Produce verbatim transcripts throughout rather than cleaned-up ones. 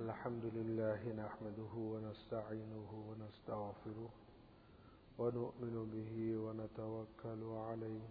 الحمد لله نحمده ونستعينه ونستغفره ونؤمن به ونتوكل عليه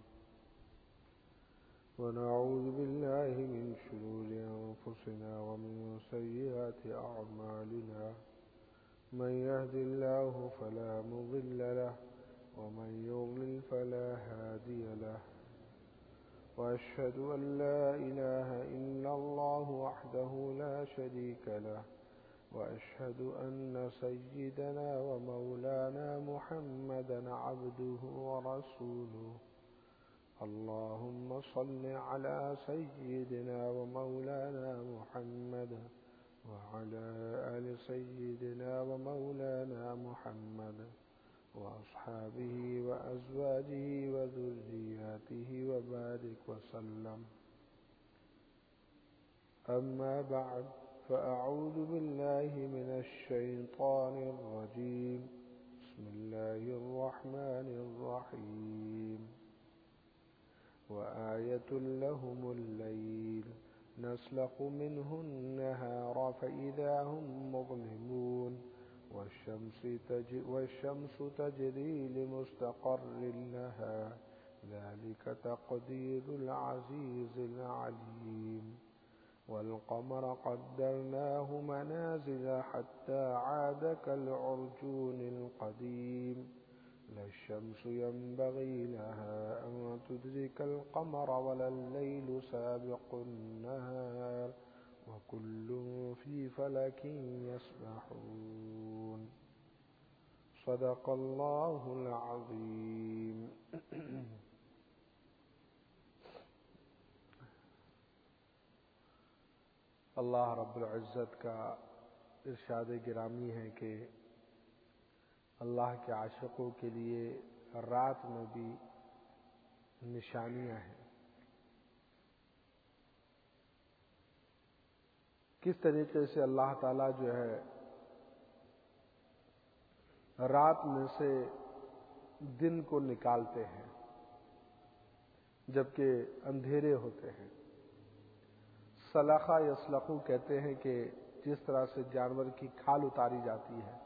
ونعوذ بالله من شرور أنفسنا ومن سيئات أعمالنا من يهد الله فلا مضل له ومن يضلل فلا هادي له وأشهد أن لا إله إلا الله وحده لا شريك له وأشهد أن سيدنا ومولانا محمدا عبده ورسوله اللهم صل على سيدنا ومولانا محمد وعلى آل سيدنا ومولانا محمد وأصحابه وأزواجه وذرياته وبارك وسلم. أما بعد فأعوذ بالله من الشيطان الرجيم. بسم الله الرحمن الرحيم. وآية لهم الليل نسلخ منه النهار فإذا هم مظلمون والشمس تجري, والشمس تجري لمستقر لها ذلك تقدير العزيز العليم. والقمر قدرناه منازل حتى عاد كالعرجون القديم. لا الشمس ينبغي لها أن تدرك القمر ولا الليل سابق النهار وكل في فلك يسبحون. صدق الله العظيم. اللہ رب العزت کا ارشاد گرامی ہے کہ اللہ کے عاشقوں کے لیے رات میں بھی نشانیاں ہیں. کس طریقے سے اللہ تعالیٰ جو ہے رات میں سے دن کو نکالتے ہیں جبکہ اندھیرے ہوتے ہیں. سلخہ یسلخو کہتے ہیں کہ جس طرح سے جانور کی کھال اتاری جاتی ہے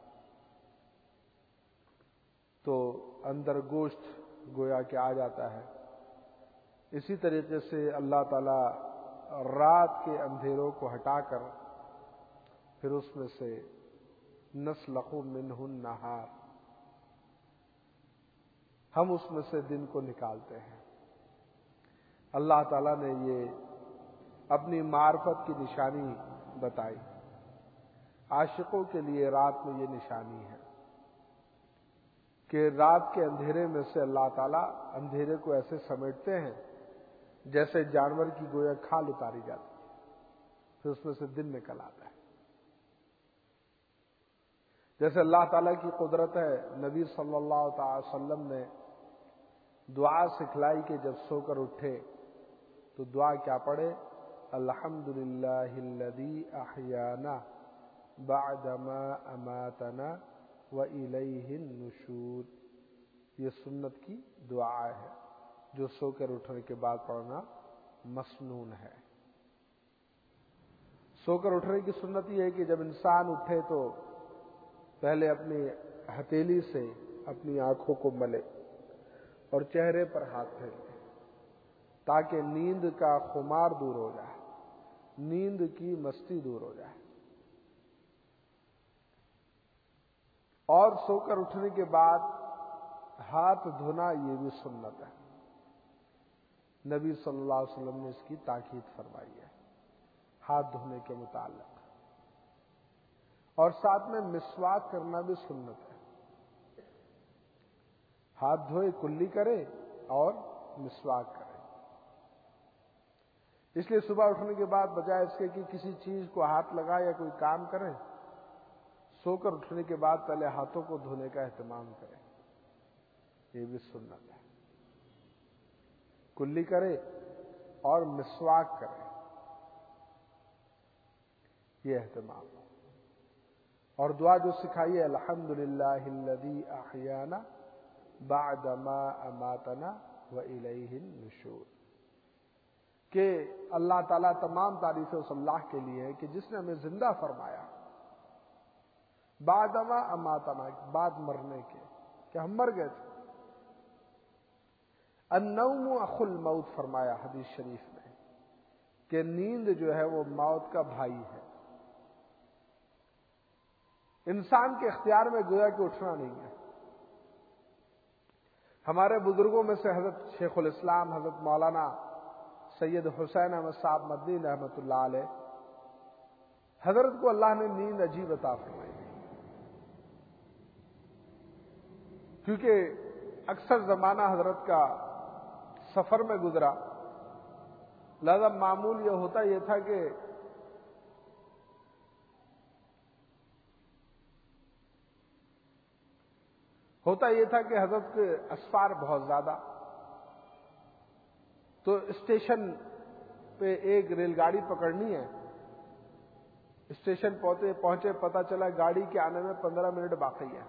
تو اندر گوشت گویا کہ آ جاتا ہے، اسی طریقے سے اللہ تعالیٰ رات کے اندھیروں کو ہٹا کر پھر اس میں سے نسلخ منہ النہار، ہم اس میں سے دن کو نکالتے ہیں. اللہ تعالیٰ نے یہ اپنی معرفت کی نشانی بتائی. عاشقوں کے لیے رات میں یہ نشانی ہے کہ رات کے اندھیرے میں سے اللہ تعالیٰ اندھیرے کو ایسے سمیٹتے ہیں جیسے جانور کی گویا کھال اتاری جاتی ہے، پھر اس میں سے دن نکل آتا ہے. جیسے اللہ تعالیٰ کی قدرت ہے، نبی صلی اللہ تعالی وسلم نے دعا سکھلائی کہ جب سو کر اٹھے تو دعا کیا پڑھے؟ الحمدللہ الذی احیانا بعدما اماتنا وإلیہ النشور. یہ سنت کی دعا ہے جو سو کر اٹھنے کے بعد پڑھنا مسنون ہے. سو کر اٹھنے کی سنت یہ ہے کہ جب انسان اٹھے تو پہلے اپنی ہتھیلی سے اپنی آنکھوں کو ملے اور چہرے پر ہاتھ پھیرے تاکہ نیند کا خمار دور ہو جائے، نیند کی مستی دور ہو جائے. اور سو کر اٹھنے کے بعد ہاتھ دھونا یہ بھی سنت ہے. نبی صلی اللہ علیہ وسلم نے اس کی تاکید فرمائی ہے ہاتھ دھونے کے متعلق. اور ساتھ میں مسواک کرنا بھی سنت ہے. ہاتھ دھوئے کلی کرے اور مسواک کرے. اس لیے صبح اٹھنے کے بعد بجائے اس کے کہ کسی چیز کو ہاتھ لگائے یا کوئی کام کرے، سو کر اٹھنے کے بعد پہلے ہاتھوں کو دھونے کا اہتمام کرے. یہ بھی سنت ہے. کلی کرے اور مسواک کرے، یہ اہتمام ہو. اور دعا جو سکھائی ہے الحمدللہ الذی احیانا بعدما اماتنا وإلیہ النشور، کہ اللہ تعالیٰ تمام تعریفیں اس اللہ کے لیے ہے کہ جس نے ہمیں زندہ فرمایا بعدما اماتنا، بعد مرنے کے، کہ ہم مر گئے تھے۔ النوم اخو الموت فرمایا حدیث شریف میں کہ نیند جو ہے وہ موت کا بھائی ہے۔ انسان کے اختیار میں گویا کہ اٹھنا نہیں ہے۔ ہمارے بزرگوں میں سے حضرت شیخ الاسلام حضرت مولانا سید حسین احمد صاحب مدنی رحمۃ اللہ علیہ، حضرت کو اللہ نے نیند عجیب عطا فرمائی، کیونکہ اکثر زمانہ حضرت کا سفر میں گزرا، لہذا معمول یہ ہوتا یہ تھا کہ ہوتا یہ تھا کہ حضرت کے اسفار بہت زیادہ، تو اسٹیشن پہ ایک ریل گاڑی پکڑنی ہے، اسٹیشن پہنچے پہنچے پتہ چلا گاڑی کے آنے میں پندرہ منٹ باقی ہے،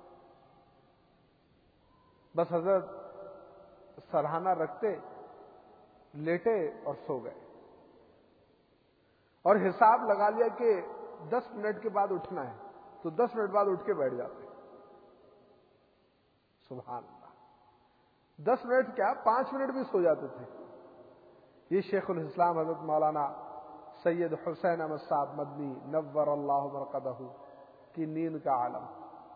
بس حضرت سرہانہ رکھتے، لیٹے اور سو گئے، اور حساب لگا لیا کہ دس منٹ کے بعد اٹھنا ہے، تو دس منٹ بعد اٹھ کے بیٹھ جاتے۔ سبحان اللہ، دس منٹ کیا پانچ منٹ بھی سو جاتے تھے۔ یہ شیخ الاسلام حضرت مولانا سید حسین احمد صاحب مدنی نور اللہ مرقدہ کی نیند کا عالم،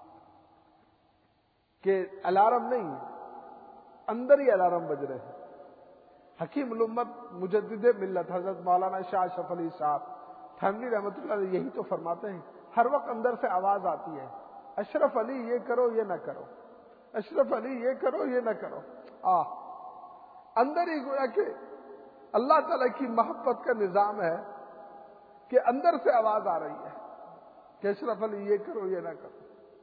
کہ الارم نہیں، اندر ہی الارم بج رہے ہیں۔ حکیم الامت مجدد ملت حضرت مولانا شاہ اشرف علی صاحب تھانوی رحمۃ اللہ علیہ یہی تو فرماتے ہیں، ہر وقت اندر سے آواز آتی ہے، اشرف علی یہ کرو یہ نہ کرو، اشرف علی یہ کرو یہ نہ کرو۔ آہ اندر ہی گویا کہ اللہ تعالیٰ کی محبت کا نظام ہے کہ اندر سے آواز آ رہی ہے کہ اشرف علی یہ کرو یہ نہ کرو۔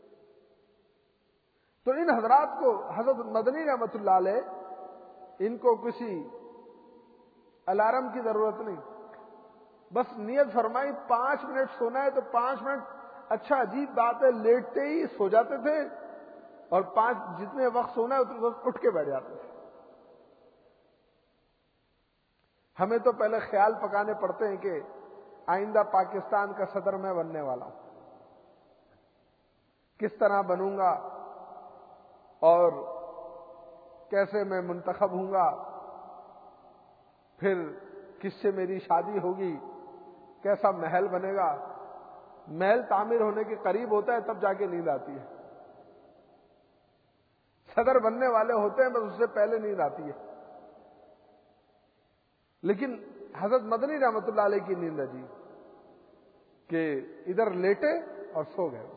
تو ان حضرات کو حضرت مدنی رحمۃ اللہ علیہ، ان کو کسی الارم کی ضرورت نہیں، بس نیت فرمائی پانچ منٹ سونا ہے تو پانچ منٹ، اچھا عجیب بات ہے، لیٹتے ہی سو جاتے تھے اور پانچ جتنے وقت سونا ہے اتنے وقت اٹھ کے بیٹھ جاتے تھے۔ ہمیں تو پہلے خیال پکانے پڑتے ہیں کہ آئندہ پاکستان کا صدر میں بننے والا ہوں، کس طرح بنوں گا اور کیسے میں منتخب ہوں گا، پھر کس سے میری شادی ہوگی، کیسا محل بنے گا۔ محل تعمیر ہونے کے قریب ہوتا ہے تب جا کے نیند آتی ہے، صدر بننے والے ہوتے ہیں بس اس سے پہلے نیند آتی ہے۔ لیکن حضرت مدنی رحمۃ اللہ علیہ کی نیند ہے جی کہ ادھر لیٹے اور سو گئے،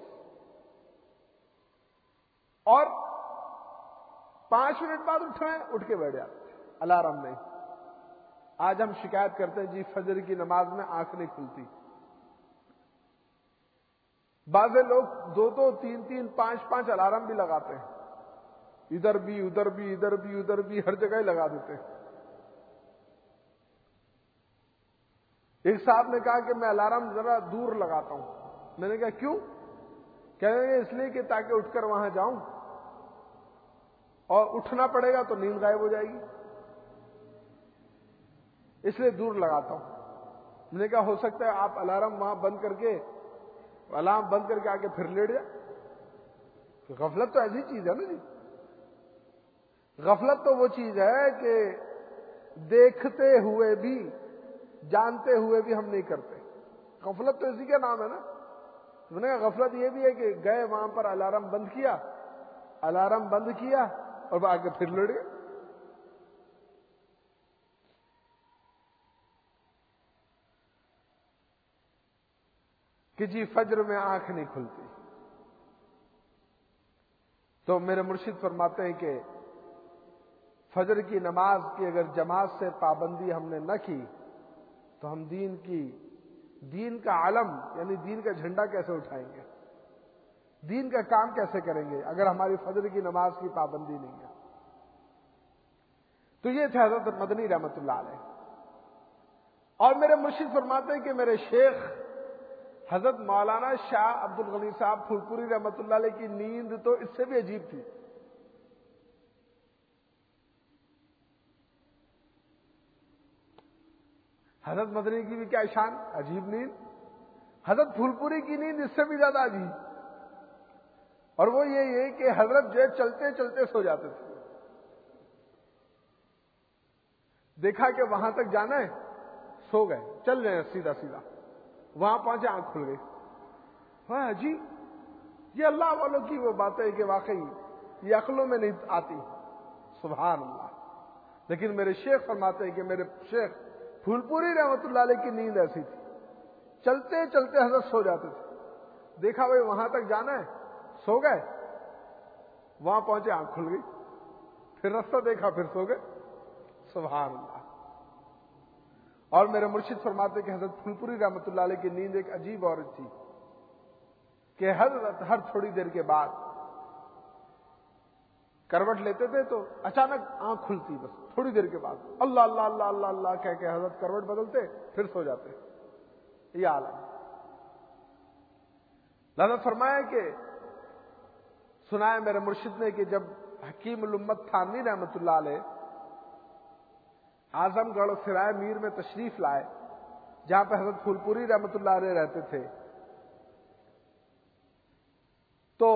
اور پانچ منٹ بعد اٹھے اٹھ کے بیٹھ جاتے، الارم نہیں۔ آج ہم شکایت کرتے ہیں جی فجر کی نماز میں آنکھ نہیں کھلتی، بعض لوگ دو دو تین تین پانچ پانچ الارم بھی لگاتے ہیں، ادھر بھی ادھر بھی ادھر بھی ادھر بھی ہر جگہ ہی لگا دیتے ہیں۔ ایک صاحب نے کہا کہ میں الارم ذرا دور لگاتا ہوں، میں نے کہا کیوں؟ کہہ رہے ہیں اس لیے کہ تاکہ اٹھ کر وہاں جاؤں اور اٹھنا پڑے گا تو نیند غائب ہو جائے گی، اس لیے دور لگاتا ہوں۔ میں نے کہا ہو سکتا ہے آپ الارم وہاں بند کر کے، الارم بند کر کے آ کے پھر لیٹ جائے۔ غفلت تو ایسی چیز ہے نا جی، غفلت تو وہ چیز ہے کہ دیکھتے ہوئے بھی، جانتے ہوئے بھی ہم نہیں کرتے۔ غفلت تو اسی کا نام ہے نا۔ میں نے کہا غفلت یہ بھی ہے کہ گئے وہاں پر الارم بند کیا، الارم بند کیا اور آ کے پھر لیٹ گئے۔ کہ جی فجر میں آنکھ نہیں کھلتی، تو میرے مرشد فرماتے ہیں کہ فجر کی نماز کی اگر جماعت سے پابندی ہم نے نہ کی تو ہم دین کی دین کا علم یعنی دین کا جھنڈا کیسے اٹھائیں گے، دین کا کام کیسے کریں گے اگر ہماری فجر کی نماز کی پابندی نہیں ہے۔ تو یہ تھے حضرت مدنی رحمت اللہ علیہ۔ اور میرے مرشد فرماتے ہیں کہ میرے شیخ حضرت مولانا شاہ عبد الغنی صاحب پھولپوری رحمت اللہ علیہ کی نیند تو اس سے بھی عجیب تھی۔ حضرت مدنی کی بھی کیا شان، عجیب نیند۔ حضرت پھولپوری کی نیند اس سے بھی زیادہ عجیب۔ اور وہ یہ یہ کہ حضرت جو ہے چلتے چلتے سو جاتے تھے. دیکھا کہ وہاں تک جانا ہے، سو گئے، چل رہے ہیں سیدھا سیدھا. وہاں پہنچے، آنکھ کھل گئی. ہاں جی، یہ اللہ والوں کی وہ بات ہے کہ واقعی یہ عقلوں میں نہیں آتی. سبحان اللہ. لیکن میرے شیخ فرماتے ہیں کہ میرے شیخ پھول پوری رحمت اللہ علیہ کی نیند ایسی تھی، چلتے چلتے حضرت سو جاتے تھے. دیکھا بھائی وہاں تک جانا ہے، سو گئے. وہاں پہنچے، آنکھ کھل گئی. پھر رستہ دیکھا، پھر سو گئے. سبحان اللہ. اور میرے مرشد فرماتے کہ حضرت پھول پوری رحمت اللہ علیہ کی نیند ایک عجیب عورت تھی کہ حضرت ہر تھوڑی دیر کے بعد کروٹ لیتے تھے تو اچانک آنکھ کھلتی، بس تھوڑی دیر کے بعد اللہ اللہ اللہ اللہ اللہ کہہ کے حضرت کروٹ بدلتے، پھر سو جاتے. یہ عالم. حضرت فرمایا کہ سنایا میرے مرشد نے کہ جب حکیم الامت تھانوی رحمت اللہ علیہ اعظم گڑھ سرائے میر میں تشریف لائے، جہاں پہ حضرت پھول پوری رحمت اللہ علیہ رہتے تھے، تو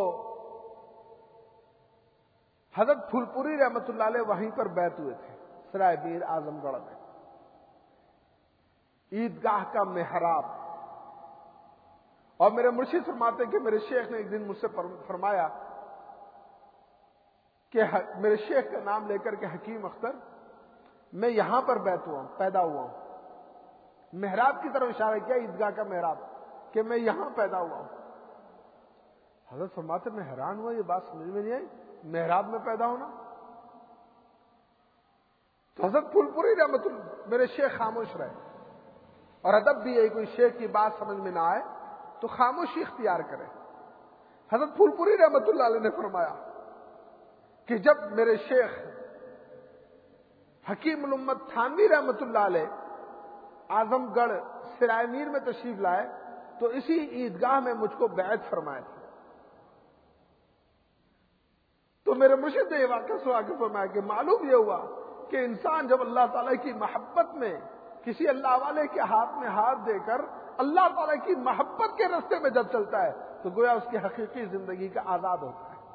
حضرت پھول پوری رحمت اللہ علیہ وہیں پر بیعت ہوئے تھے سرائے میر اعظم گڑھ میں. عیدگاہ کا محراب. اور میرے مرشد فرماتے کہ میرے شیخ نے ایک دن مجھ سے فرمایا کہ میرے شیخ کا نام لے کر کے حکیم اختر، میں یہاں پر بیعت ہوا ہوں، پیدا ہوا ہوں. محراب کی طرف اشارہ کیا، عیدگاہ کا محراب، کہ میں یہاں پیدا ہوا ہوں. حضرت فرماتے میں حیران ہوا، یہ بات سمجھ میں نہیں آئی، محراب میں پیدا ہونا. تو حضرت پھول پوری رحمت اللہ میرے شیخ خاموش رہے. اور ادب بھی ہے، کوئی شیخ کی بات سمجھ میں نہ آئے تو خاموشی اختیار کرے. حضرت پھول پوری رحمت اللہ علیہ نے فرمایا کہ جب میرے شیخ حکیم الامت تھانوی رحمت اللہ علیہ اعظم گڑھ سرائے میر میں تشریف لائے تو اسی عیدگاہ میں مجھ کو بیعت فرمائے تھے. تو میرے مرشد نے یہ واقعہ سنا کے فرمایا کہ معلوم یہ ہوا کہ انسان جب اللہ تعالیٰ کی محبت میں کسی اللہ والے کے ہاتھ میں ہاتھ دے کر اللہ تعالیٰ کی محبت کے راستے میں جب چلتا ہے تو گویا اس کی حقیقی زندگی کا آزاد ہوتا ہے.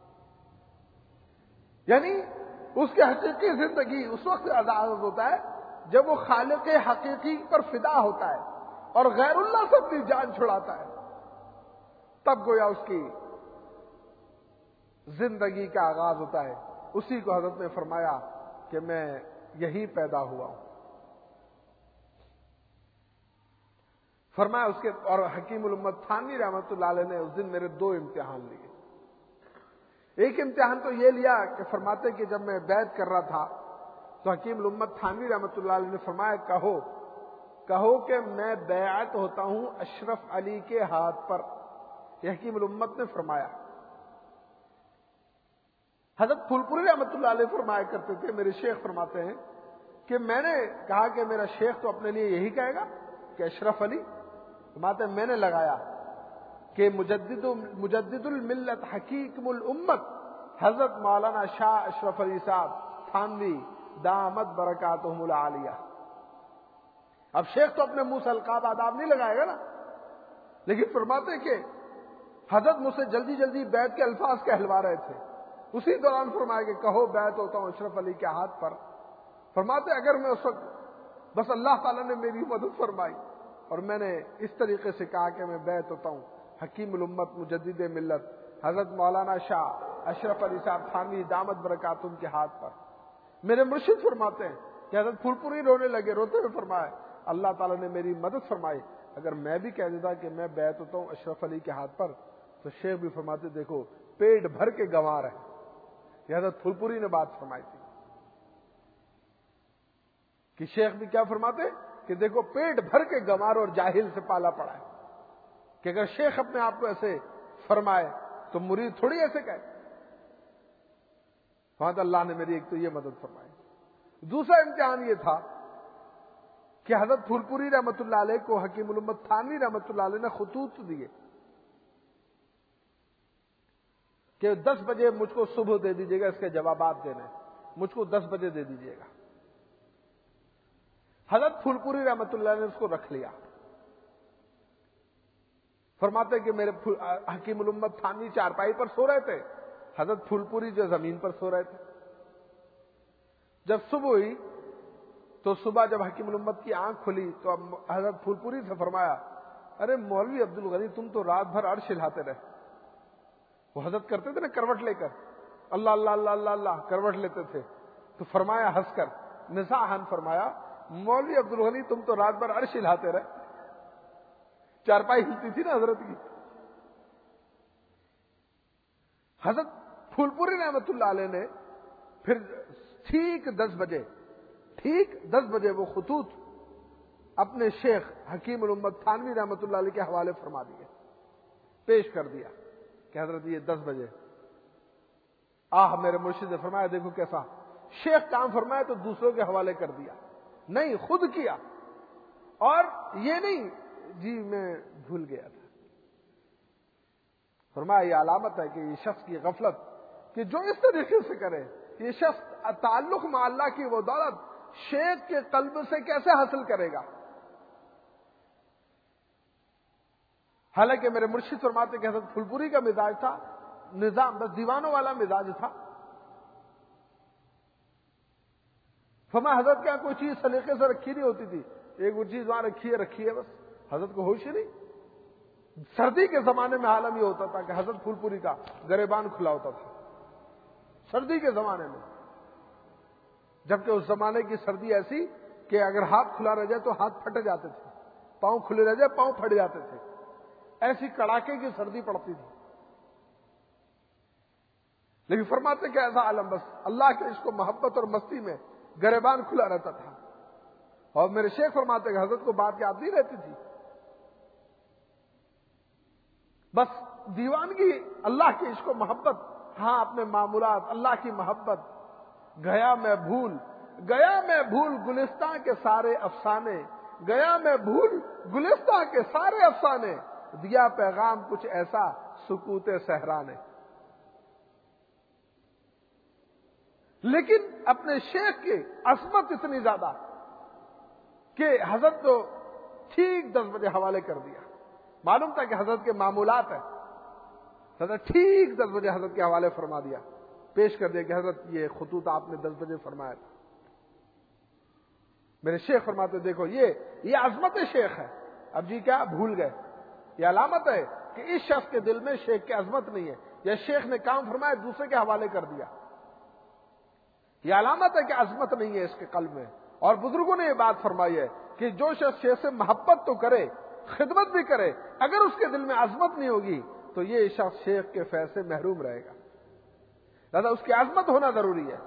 یعنی اس کی حقیقی زندگی اس وقت آزاد ہوتا ہے جب وہ خالق حقیقی پر فدا ہوتا ہے اور غیر اللہ سے اپنی جان چھڑاتا ہے، تب گویا اس کی زندگی کا آغاز ہوتا ہے. اسی کو حضرت نے فرمایا کہ میں یہی پیدا ہوا ہوں. فرمایا اس کے اور حکیم الامت تھانوی رحمت اللہ علیہ نے اس دن میرے دو امتحان لیے. ایک امتحان تو یہ لیا کہ فرماتے کہ جب میں بیعت کر رہا تھا تو حکیم الامت تھانوی رحمت اللہ علیہ نے فرمایا کہو کہو کہ میں بیعت ہوتا ہوں اشرف علی کے ہاتھ پر. یہ حکیم الامت نے فرمایا. حضرت پھول پوری رحمت اللہ علیہ فرمایا کرتے تھے، میرے شیخ فرماتے ہیں کہ میں نے کہا کہ میرا شیخ تو اپنے لیے یہی کہے گا کہ اشرف علی. فرماتے ہیں میں نے لگایا کہ مجدد مجدد الملت حکیم الامت حضرت مولانا شاہ اشرف علی صاحب تھانوی دامت برکاتہم العالیہ. اب شیخ تو اپنے منہ سے القاب آداب نہیں لگائے گا نا، لیکن فرماتے ہیں کہ حضرت مجھ سے جلدی جلدی بیعت کے الفاظ کہلوا رہے تھے. اسی دوران فرمایا کہ کہو بیعت ہوتا ہوں اشرف علی کے ہاتھ پر. فرماتے اگر میں اس وقت بس اللہ تعالیٰ نے میری مدد فرمائی اور میں نے اس طریقے سے کہا کہ میں بیعت ہوتا ہوں حکیم الامت مجدد ملت حضرت مولانا شاہ اشرف علی صاحب تھانوی دامت برکاتہم کے ہاتھ پر. میرے مرشد فرماتے ہیں کہ حضرت پھول پوری رونے لگے، روتے ہوئے فرمایا اللہ تعالیٰ نے میری مدد فرمائی. اگر میں بھی کہہ دیتا کہ میں بیعت ہوتا ہوں اشرف علی کے ہاتھ پر تو شیخ بھی فرماتے دیکھو پیٹ بھر کے گنوار ہے. یہ حضرت پھول پوری نے بات فرمائی تھی کہ شیخ بھی کیا فرماتے کہ دیکھو پیٹ بھر کے گنوار اور جاہل سے پالا پڑا ہے کہ اگر شیخ اپنے آپ کو ایسے فرمائے تو مرید تھوڑی ایسے کہے. وہاں تو اللہ نے میری ایک تو یہ مدد فرمائی. دوسرا امتحان یہ تھا کہ حضرت پھول پوری رحمت اللہ علیہ کو حکیم الامت تھانوی رحمت اللہ علیہ نے خطوط دیے کہ دس بجے مجھ کو صبح دے دیجیے گا اس کے جوابات دینے، مجھ کو دس بجے دے دیجیے گا. حضرت پھول پوری رحمت اللہ نے اس کو رکھ لیا. فرماتے کہ میرے حکیم الامت تھانوی چارپائی پر سو رہے تھے، حضرت پھول پوری جو زمین پر سو رہے تھے۔ جب صبح ہوئی تو صبح جب حکیم الامت کی آنکھ کھلی تو حضرت پھول پوری سے فرمایا، ارے مولوی عبد الغنی تم تو رات بھر عرش ہلاتے رہے۔ وہ حضرت کرتے تھے نا کروٹ لے کر، اللہ اللہ اللہ اللہ اللہ کروٹ لیتے تھے، تو فرمایا ہنس کر مزاحاً فرمایا، مولوی عبد الغنی تم تو رات بھر عرش ہلاتے رہے۔ چارپائی ہلتی تھی نا حضرت کی۔ حضرت پھول پوری رحمت اللہ علیہ نے پھر ٹھیک دس بجے ٹھیک دس بجے وہ خطوط اپنے شیخ حکیم الامت تھانوی رحمت اللہ علیہ کے حوالے فرما دیے، پیش کر دیا کہ حضرت یہ دس بجے۔ آہ میرے مرشد نے فرمایا دیکھو کیسا شیخ کام فرمایا تو دوسروں کے حوالے کر دیا، نہیں خود کیا، اور یہ نہیں جی میں بھول گیا تھا۔ فرمایا یہ علامت ہے کہ یہ شخص کی غفلت، کہ جو اس طریقے سے کرے، یہ شخص تعلق مع اللہ کی وہ دولت شیخ کے قلب سے کیسے حاصل کرے گا؟ حالانکہ میرے مرشد فرماتے کہ حضرت پھول پوری کا مزاج تھا نظام، بس دیوانوں والا مزاج تھا۔ فرمایا حضرت کیا کوئی چیز سلیقے سے رکھی نہیں ہوتی تھی، ایک وہ چیز وہاں رکھی ہے رکھی ہے بس، حضرت کو ہوش ہی نہیں۔ سردی کے زمانے میں عالم یہ ہوتا تھا کہ حضرت پھول پوری کا گریبان کھلا ہوتا تھا سردی کے زمانے میں، جبکہ اس زمانے کی سردی ایسی کہ اگر ہاتھ کھلا رہ جائے تو ہاتھ پھٹ جاتے تھے، پاؤں کھلے رہ جائے پاؤں پھٹ جاتے تھے، ایسی کڑاکے کی سردی پڑتی تھی۔ لیکن فرماتے کہ ایسا عالم بس اللہ کے عشق و محبت اور مستی میں گریبان کھلا رہتا تھا۔ اور میرے شیخ فرماتے کہ حضرت کو بات یاد نہیں رہتی تھی، بس دیوانگی اللہ کے عشق و محبت، ہاں اپنے معمولات اللہ کی محبت۔ گیا میں بھول گیا میں بھول گلستان کے سارے افسانے، گیا میں بھول گلستان کے سارے افسانے، دیا پیغام کچھ ایسا سکوت صحرا نے۔ لیکن اپنے شیخ کی عظمت اتنی زیادہ کہ حضرت کو ٹھیک دس بجے حوالے کر دیا، معلوم تھا کہ حضرت کے معمولات ہیں، حضرت ٹھیک دس بجے حضرت کے حوالے فرما دیا، پیش کر دیا کہ حضرت یہ خطوط آپ نے دس بجے فرمایا تھا۔ میرے شیخ فرماتے دیکھو یہ یہ عظمت شیخ ہے۔ اب جی کیا بھول گئے؟ یہ علامت ہے کہ اس شخص کے دل میں شیخ کی عظمت نہیں ہے، یا شیخ نے کام فرمایا دوسرے کے حوالے کر دیا، یہ علامت ہے کہ عظمت نہیں ہے اس کے قلب میں۔ اور بزرگوں نے یہ بات فرمائی ہے کہ جو شخص شیخ سے محبت تو کرے، خدمت بھی کرے، اگر اس کے دل میں عظمت نہیں ہوگی تو یہ شخص شیخ کے فیض سے محروم رہے گا، لہذا اس کی عظمت ہونا ضروری ہے۔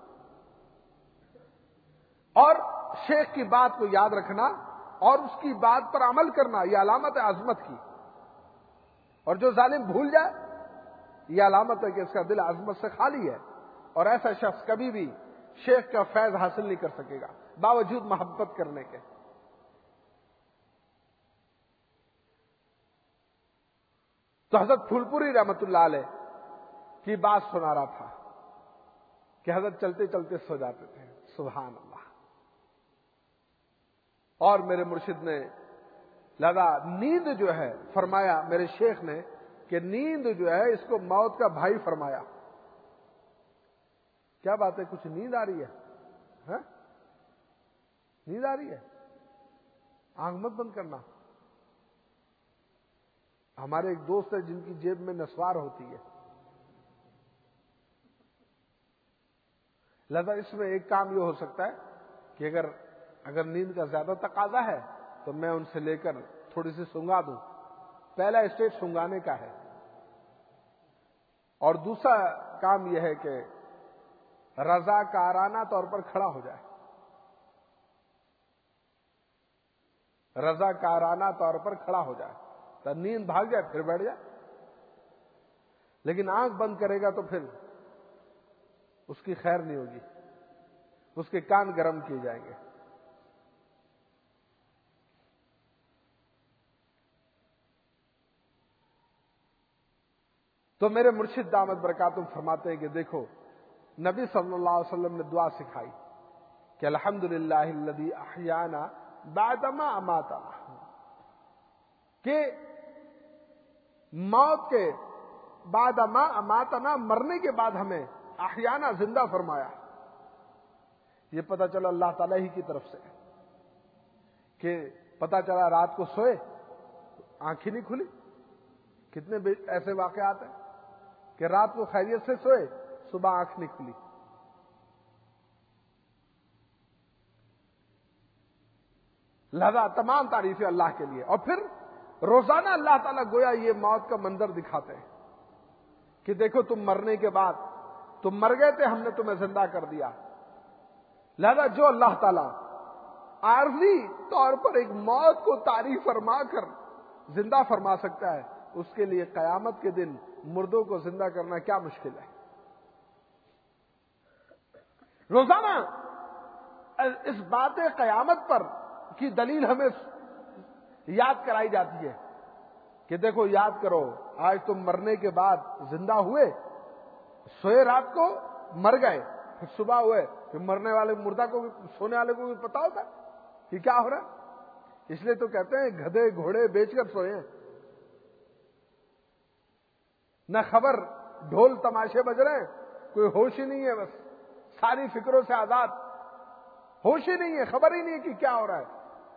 اور شیخ کی بات کو یاد رکھنا اور اس کی بات پر عمل کرنا، یہ علامت ہے عظمت کی۔ اور جو ظالم بھول جائے، یہ علامت ہے کہ اس کا دل عظمت سے خالی ہے، اور ایسا شخص کبھی بھی شیخ کا فیض حاصل نہیں کر سکے گا باوجود محبت کرنے کے۔ تو حضرت پھول پوری رحمت اللہ علیہ کی بات سنا رہا تھا کہ حضرت چلتے چلتے سو جاتے تھے، سبحان اللہ۔ اور میرے مرشد نے لگا نیند جو ہے، فرمایا میرے شیخ نے کہ نیند جو ہے اس کو موت کا بھائی فرمایا۔ کیا بات ہے، کچھ نیند آ رہی ہے؟ ہاں نیند آ رہی ہے؟ آنکھ مت بند کرنا۔ ہمارے ایک دوست ہے جن کی جیب میں نسوار ہوتی ہے، لہذا اس میں ایک کام یہ ہو سکتا ہے کہ اگر اگر نیند کا زیادہ تقاضا ہے تو میں ان سے لے کر تھوڑی سی سنگا دوں۔ پہلا اسٹیج سنگانے کا ہے، اور دوسرا کام یہ ہے کہ رضا کارانہ طور پر کھڑا ہو جائے، رضا کارانہ طور پر کھڑا ہو جائے، تو نیند بھاگ جائے پھر بیٹھ جائے۔ لیکن آنکھ بند کرے گا تو پھر اس کی خیر نہیں ہوگی، اس کے کان گرم کیے جائیں گے۔ تو میرے مرشد دامت برکاتہم فرماتے ہیں کہ دیکھو نبی صلی اللہ علیہ وسلم نے دعا سکھائی کہ الحمدللہ الذی احیانا بعد ما اماتنا، کہ موت کے بعد اماتنا، مرنے کے بعد ہمیں احیانا زندہ فرمایا، یہ پتہ چلا اللہ تعالیٰ ہی کی طرف سے کہ پتہ چلا رات کو سوئے آنکھیں نہیں کھلی. کتنے ایسے واقعات ہیں کہ رات کو خیریت سے سوئے صبح آنکھ نہیں کھلی. لہذا تمام تعریفیں اللہ کے لیے. اور پھر روزانہ اللہ تعالیٰ گویا یہ موت کا منظر دکھاتے ہیں کہ دیکھو تم مرنے کے بعد تم مر گئے تھے، ہم نے تمہیں زندہ کر دیا. لہذا جو اللہ تعالیٰ عارضی طور پر ایک موت کو تعریف فرما کر زندہ فرما سکتا ہے، اس کے لیے قیامت کے دن مردوں کو زندہ کرنا کیا مشکل ہے. روزانہ اس بات قیامت پر کی دلیل ہمیں یاد کرائی جاتی ہے کہ دیکھو یاد کرو آج تم مرنے کے بعد زندہ ہوئے، سوئے رات کو مر گئے، پھر صبح ہوئے، پھر مرنے والے مردہ کو سونے والے کو بھی پتا ہوتا کہ کیا ہو رہا ہے. اس لیے تو کہتے ہیں گدھے گھوڑے بیچ کر سوئے ہیں، نہ خبر ڈھول تماشے بج رہے ہیں، کوئی ہوش ہی نہیں ہے، بس ساری فکروں سے آزاد، ہوش ہی نہیں ہے، خبر ہی نہیں ہے کہ کیا ہو رہا ہے.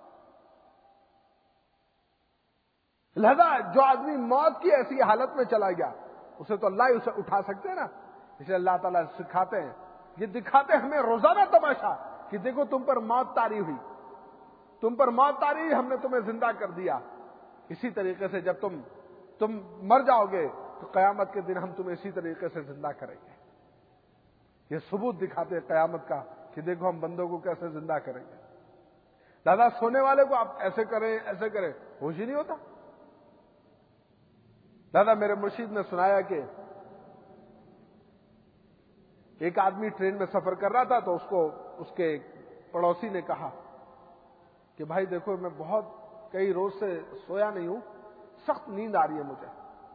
لہذا جو آدمی موت کی ایسی حالت میں چلا گیا اسے تو اللہ ہی اسے اٹھا سکتے ہیں نا. اسے اللہ تعالیٰ سکھاتے ہیں، یہ دکھاتے ہمیں روزانہ تماشا کہ دیکھو تم پر موت طاری ہوئی، تم پر موت طاری ہوئی، ہم نے تمہیں زندہ کر دیا. اسی طریقے سے جب تم تم مر جاؤ گے تو قیامت کے دن ہم تمہیں اسی طریقے سے زندہ کریں گے. یہ ثبوت دکھاتے ہیں قیامت کا کہ دیکھو ہم بندوں کو کیسے زندہ کریں گے. دادا سونے والے کو آپ ایسے کریں ایسے کریں، ہوش ہی نہیں ہوتا. دادا میرے مرشید نے سنایا کہ ایک آدمی ٹرین میں سفر کر رہا تھا تو اس کو اس کے پڑوسی نے کہا کہ بھائی دیکھو میں بہت کئی روز سے سویا نہیں ہوں، سخت نیند آ رہی ہے مجھے،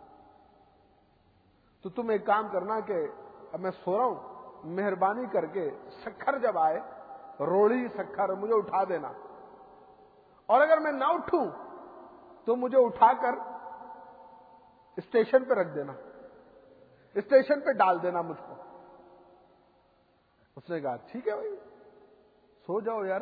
تو تم ایک کام کرنا کہ اب میں سو رہا ہوں، مہربانی کر کے سکھر جب آئے، روڑی سکھر مجھے اٹھا دینا، اور اگر میں نہ اٹھوں تو مجھے اٹھا کر اسٹیشن پہ رکھ دینا، اسٹیشن پہ ڈال دینا مجھ کو. اس نے کہا ٹھیک ہے بھائی سو جاؤ یار.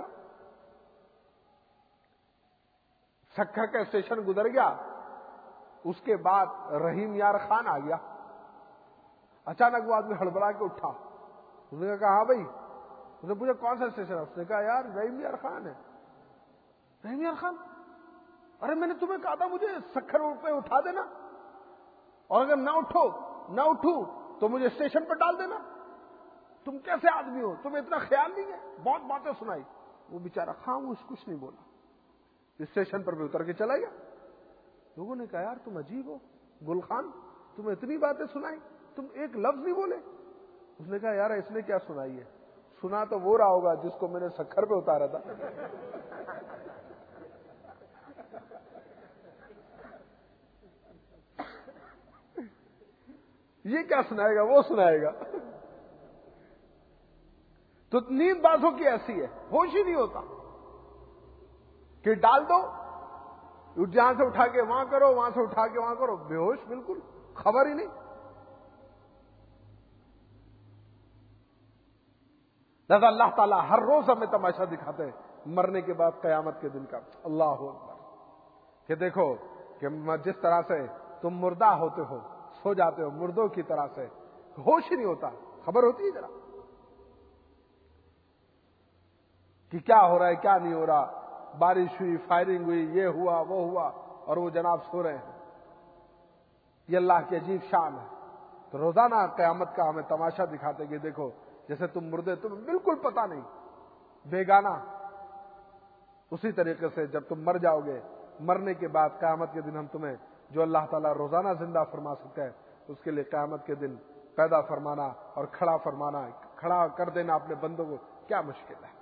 سکھر کا اسٹیشن گزر گیا، اس کے بعد رحیم یار خان آ گیا. اچانک وہ آدمی ہڑبڑا کے اٹھا، اس نے کہا ہاں بھائی. اس نے پوچھا کون سا اسٹیشن ہے؟ اس نے کہا یار رحیم یار خان ہے. رحیم یار خان؟ ارے میں نے تمہیں کہا تھا مجھے سکھر پہ اٹھا دینا، اور اگر نہ اٹھو نہ اٹھوں تو مجھے اسٹیشن پر ڈال دینا. تم کیسے آدمی ہو، تمہیں اتنا خیال نہیں ہے؟ بہت باتیں سنائی. وہ بیچارہ خاموش کچھ نہیں بولا، اسٹیشن پر بھی اتر کے چلا گیا. لوگوں نے کہا یار تم عجیب ہو گل خان، تمہیں اتنی باتیں سنائی تم ایک لفظ نہیں بولے. اس نے کہا یار اس نے کیا سنائی ہے؟ سنا تو وہ رہا ہوگا جس کو میں نے سکھر پہ اتارا تھا. یہ کیا سنائے گا، وہ سنائے گا. تو نیند بازوں کی ایسی ہے، ہوش ہی نہیں ہوتا کہ ڈال دو، جہاں سے اٹھا کے وہاں کرو، وہاں سے اٹھا کے وہاں کرو، بے ہوش بالکل، خبر ہی نہیں. لہذا اللہ تعالیٰ ہر روز ہمیں تماشا دکھاتے ہیں مرنے کے بعد قیامت کے دن کا. اللہ اکبر، کہ دیکھو کہ جس طرح سے تم مردہ ہوتے ہو، سو جاتے ہو مردوں کی طرح سے، ہوش ہی نہیں ہوتا، خبر ہوتی ہے ذرا کہ کیا ہو رہا ہے کیا نہیں ہو رہا، بارش ہوئی، فائرنگ ہوئی، یہ ہوا وہ ہوا، اور وہ جناب سو رہے ہیں. یہ اللہ کی عجیب شان ہے. تو روزانہ قیامت کا ہمیں تماشا دکھاتے کہ دیکھو جیسے تم مردے تمہیں بالکل پتا نہیں، بیگانہ. اسی طریقے سے جب تم مر جاؤ گے، مرنے کے بعد قیامت کے دن ہم تمہیں جو اللہ تعالیٰ روزانہ زندہ فرما سکتا ہے، اس کے لیے قیامت کے دن پیدا فرمانا اور کھڑا فرمانا، کھڑا کر دینا اپنے بندوں کو، کیا مشکل ہے.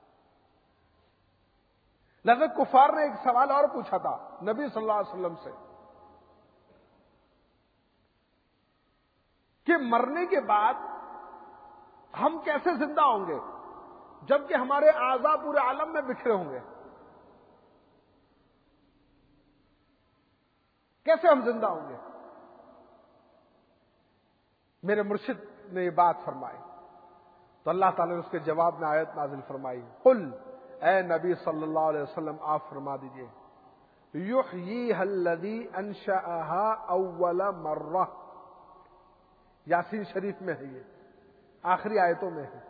لہذا کفار نے ایک سوال اور پوچھا تھا نبی صلی اللہ علیہ وسلم سے کہ مرنے کے بعد ہم کیسے زندہ ہوں گے جبکہ ہمارے اعضاء پورے عالم میں بکھرے ہوں گے، کیسے ہم زندہ ہوں گے؟ میرے مرشد نے یہ بات فرمائی تو اللہ تعالیٰ نے اس کے جواب میں آیت نازل فرمائی، قل، اے نبی صلی اللہ علیہ وسلم آپ فرما دیجئے، یحییھا الذی انشأھا اول مرہ، یاسین شریف میں ہے، یہ آخری آیتوں میں ہے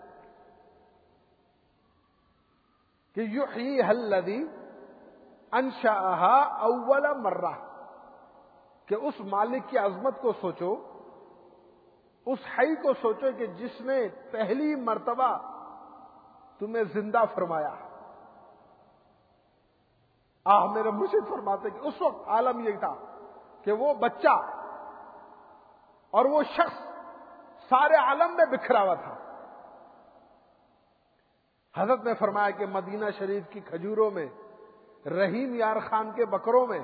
کہ یحییھا الذی انشأھا اول مرہ، کہ اس مالک کی عظمت کو سوچو، اس حی کو سوچو کہ جس نے پہلی مرتبہ تمہیں زندہ فرمایا۔ آہ میرے مرشد فرماتے کہ اس وقت عالم یہ تھا کہ وہ بچہ اور وہ شخص سارے عالم میں بکھرا ہوا تھا۔ حضرت نے فرمایا کہ مدینہ شریف کی کھجوروں میں، رحیم یار خان کے بکروں میں،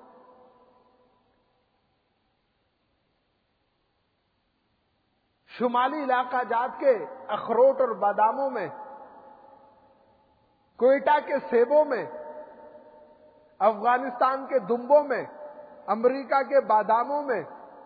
شمالی علاقہ جات کے اخروٹ اور باداموں میں، کوئٹہ کے سیبوں میں، افغانستان کے دمبوں میں، امریکہ کے باداموں میں،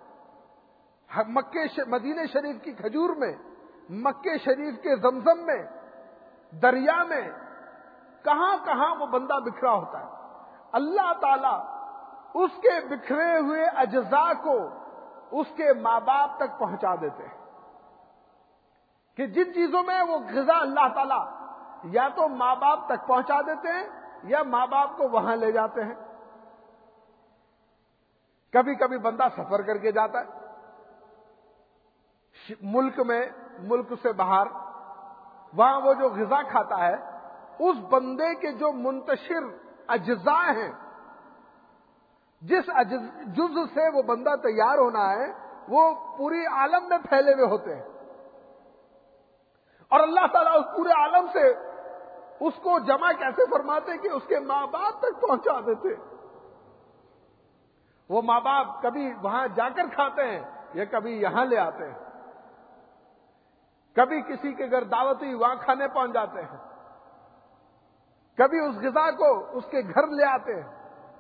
مکے مدینہ شریف کی کھجور میں، مکے شریف کے زمزم میں، دریا میں، کہاں کہاں وہ بندہ بکھرا ہوتا ہے۔ اللہ تعالی اس کے بکھرے ہوئے اجزاء کو اس کے ماں باپ تک پہنچا دیتے ہیں، کہ جن چیزوں میں وہ غذا اللہ تعالیٰ یا تو ماں باپ تک پہنچا دیتے ہیں یا ماں باپ کو وہاں لے جاتے ہیں۔ کبھی کبھی بندہ سفر کر کے جاتا ہے ملک میں، ملک سے باہر، وہاں وہ جو غذا کھاتا ہے اس بندے کے جو منتشر اجزاء ہیں، جس جز سے وہ بندہ تیار ہونا ہے، وہ پوری عالم میں پھیلے ہوئے ہوتے ہیں، اور اللہ تعالیٰ اس پورے عالم سے اس کو جمع کیسے فرماتے کہ اس کے ماں باپ تک پہنچا دیتے۔ وہ ماں باپ کبھی وہاں جا کر کھاتے ہیں یا کبھی یہاں لے آتے ہیں، کبھی کسی کے گھر دعوت ہوئی وہاں کھانے پہنچ جاتے ہیں، کبھی اس غذا کو اس کے گھر لے آتے ہیں،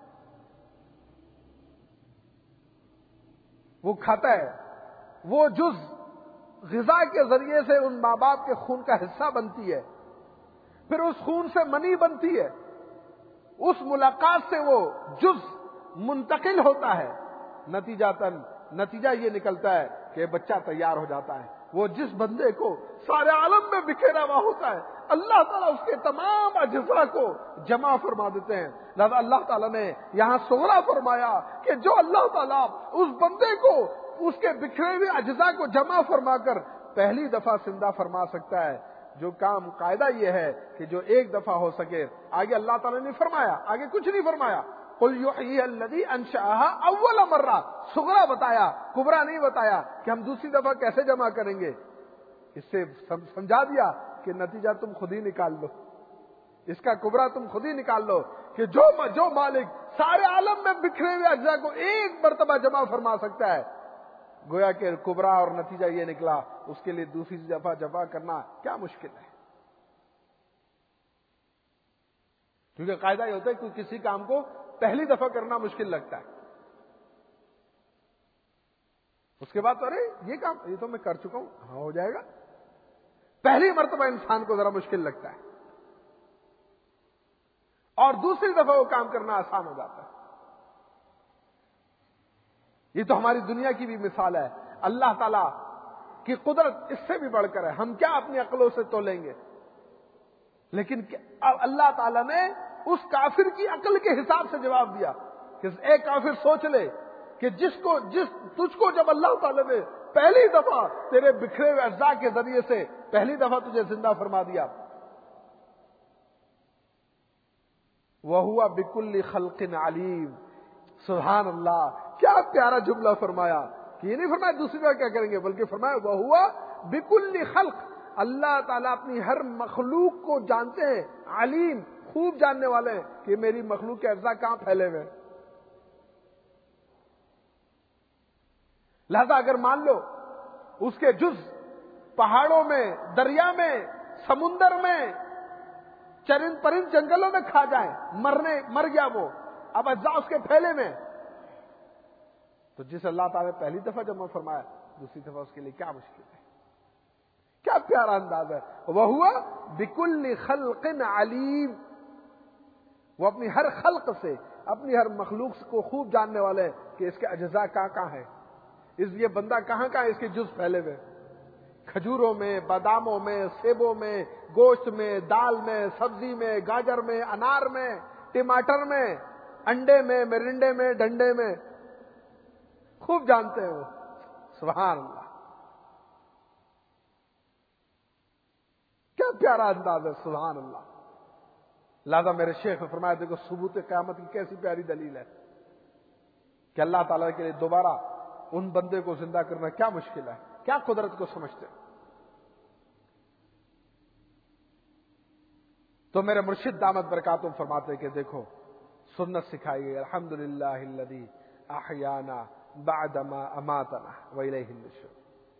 وہ کھاتا ہے، وہ جز غذا کے ذریعے سے ان ماں باپ کے خون کا حصہ بنتی ہے، پھر اس خون سے منی بنتی ہے، اس ملاقات سے وہ جز منتقل ہوتا ہے، نتیجتاً نتیجہ یہ نکلتا ہے کہ بچہ تیار ہو جاتا ہے۔ وہ جس بندے کو سارے عالم میں بکھیرا ہوا ہوتا ہے، اللہ تعالیٰ اس کے تمام اجزاء کو جمع فرما دیتے ہیں۔ لہذا اللہ تعالیٰ نے یہاں صغرا فرمایا کہ جو اللہ تعالیٰ اس بندے کو اس کے بکھرے ہوئے اجزاء کو جمع فرما کر پہلی دفعہ زندہ فرما سکتا ہے، جو کام قاعدہ یہ ہے کہ جو ایک دفعہ ہو سکے، آگے اللہ تعالیٰ نے فرمایا، آگے کچھ نہیں فرمایا، قل یحییھا الذی انشأھا اول مرہ، صغرا بتایا، کبرا نہیں بتایا کہ ہم دوسری دفعہ کیسے جمع کریں گے۔ اس سے سمجھا دیا کہ نتیجہ تم خود ہی نکال لو، اس کا کبرا تم خود ہی نکال لو کہ جو جو مالک سارے عالم میں بکھرے ہوئے اجزاء کو ایک مرتبہ جمع فرما سکتا ہے، گویا کہ کبرا اور نتیجہ یہ نکلا، اس کے لیے دوسری دفعہ جمع کرنا کیا مشکل ہے۔ کیونکہ قاعدہ یہ ہوتا ہے کہ کسی کام کو پہلی دفعہ کرنا مشکل لگتا ہے، اس کے بعد تو ارے یہ کام یہ تو میں کر چکا ہوں، ہاں ہو جائے گا۔ پہلی مرتبہ انسان کو ذرا مشکل لگتا ہے اور دوسری دفعہ وہ کام کرنا آسان ہو جاتا ہے۔ یہ تو ہماری دنیا کی بھی مثال ہے۔ اللہ تعالیٰ کی قدرت اس سے بھی بڑھ کر ہے، ہم کیا اپنی عقلوں سے تولیں گے، لیکن اللہ تعالیٰ نے اس کافر کی عقل کے حساب سے جواب دیا کہ اے کافر سوچ لے کہ جس کو جس تجھ کو جب اللہ تعالیٰ نے پہلی دفعہ تیرے بکھرے ہوئے اجزاء کے ذریعے سے پہلی دفعہ تجھے زندہ فرما دیا، وَهُوَ بِكُلِّ خَلْقٍ عَلِيمٌ، سبحان اللہ، کیا پیارا جملہ فرمایا کہ یہ نہیں فرمایا دوسری بار کیا کریں گے، بلکہ فرمایا وَهُوَ بِكُلِّ خَلْقٍ، اللہ تعالیٰ اپنی ہر مخلوق کو جانتے ہیں، علیم، خوب جاننے والے ہیں کہ میری مخلوق کے اجزاء کہاں پھیلے ہوئے۔ لہذا اگر مان لو اس کے جز پہاڑوں میں، دریا میں، سمندر میں، چرند پرند جنگلوں میں کھا جائیں، مرنے مر گیا وہ، اب اجزاء اس کے پھیلے میں، تو جس اللہ تعالیٰ نے پہلی دفعہ جمع فرمایا دوسری دفعہ اس کے لیے کیا مشکل ہے؟ کیا پیارا انداز ہے. وَهُوَ بِكُلِّ خَلْقٍ عَلِيمٍ. وہ اپنی ہر خلق سے، اپنی ہر مخلوق کو خوب جاننے والے ہیں کہ اس کے اجزاء کہاں کہاں ہیں، اس یہ بندہ کہاں کہاں اس کے جز پھیلے ہوئے، کھجوروں میں، باداموں میں، سیبوں میں، گوشت میں، دال میں، سبزی میں، گاجر میں، انار میں، ٹماٹر میں، انڈے میں، مرنڈے میں، ڈنڈے میں، خوب جانتے ہیں وہ. سبحان اللہ، کیا پیارا انداز ہے. سبحان اللہ. لہذا میرے شیخ نے فرمایا دیکھو ثبوت قیامت کی کیسی پیاری دلیل ہے کہ اللہ تعالیٰ کے لیے دوبارہ ان بندے کو زندہ کرنا کیا مشکل ہے، کیا قدرت کو سمجھتے ہیں. تو میرے مرشد دامت برکاتہم فرماتے کہ دیکھو سنت سکھائی گئی. الحمدللہ الذی احیانا بعدما اماتنا والیہ النشور.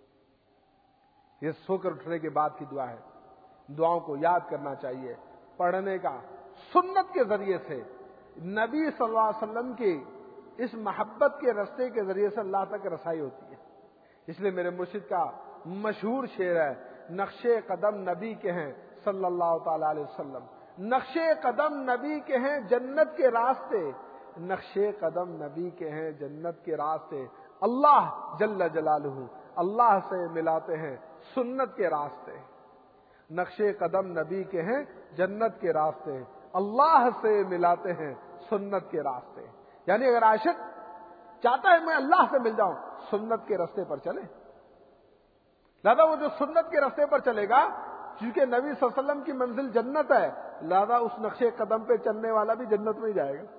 یہ سو کر اٹھنے کے بعد کی دعا ہے. دعاؤں کو یاد کرنا چاہیے، پڑھنے کا. سنت کے ذریعے سے نبی صلی اللہ علیہ وسلم کی اس محبت کے رستے کے ذریعے سے اللہ تک رسائی ہوتی ہے. اس لیے میرے مرشد کا مشہور شعر ہے، نقش قدم نبی کے ہیں صلی اللہ تعالی علیہ وسلم. نقش قدم نبی کے ہیں جنت کے راستے، نقش قدم نبی کے ہیں جنت کے راستے. اللہ جل جلالہ اللہ سے ملاتے ہیں سنت کے راستے. نقش قدم نبی کے ہیں جنت کے راستے، اللہ سے ملاتے ہیں سنت کے راستے. یعنی اگر عاشق چاہتا ہے میں اللہ سے مل جاؤں، سنت کے راستے پر چلے. لہذا وہ جو سنت کے راستے پر چلے گا، کیونکہ نبی صلی اللہ علیہ وسلم کی منزل جنت ہے، لہذا اس نقش قدم پہ چلنے والا بھی جنت میں ہی جائے گا.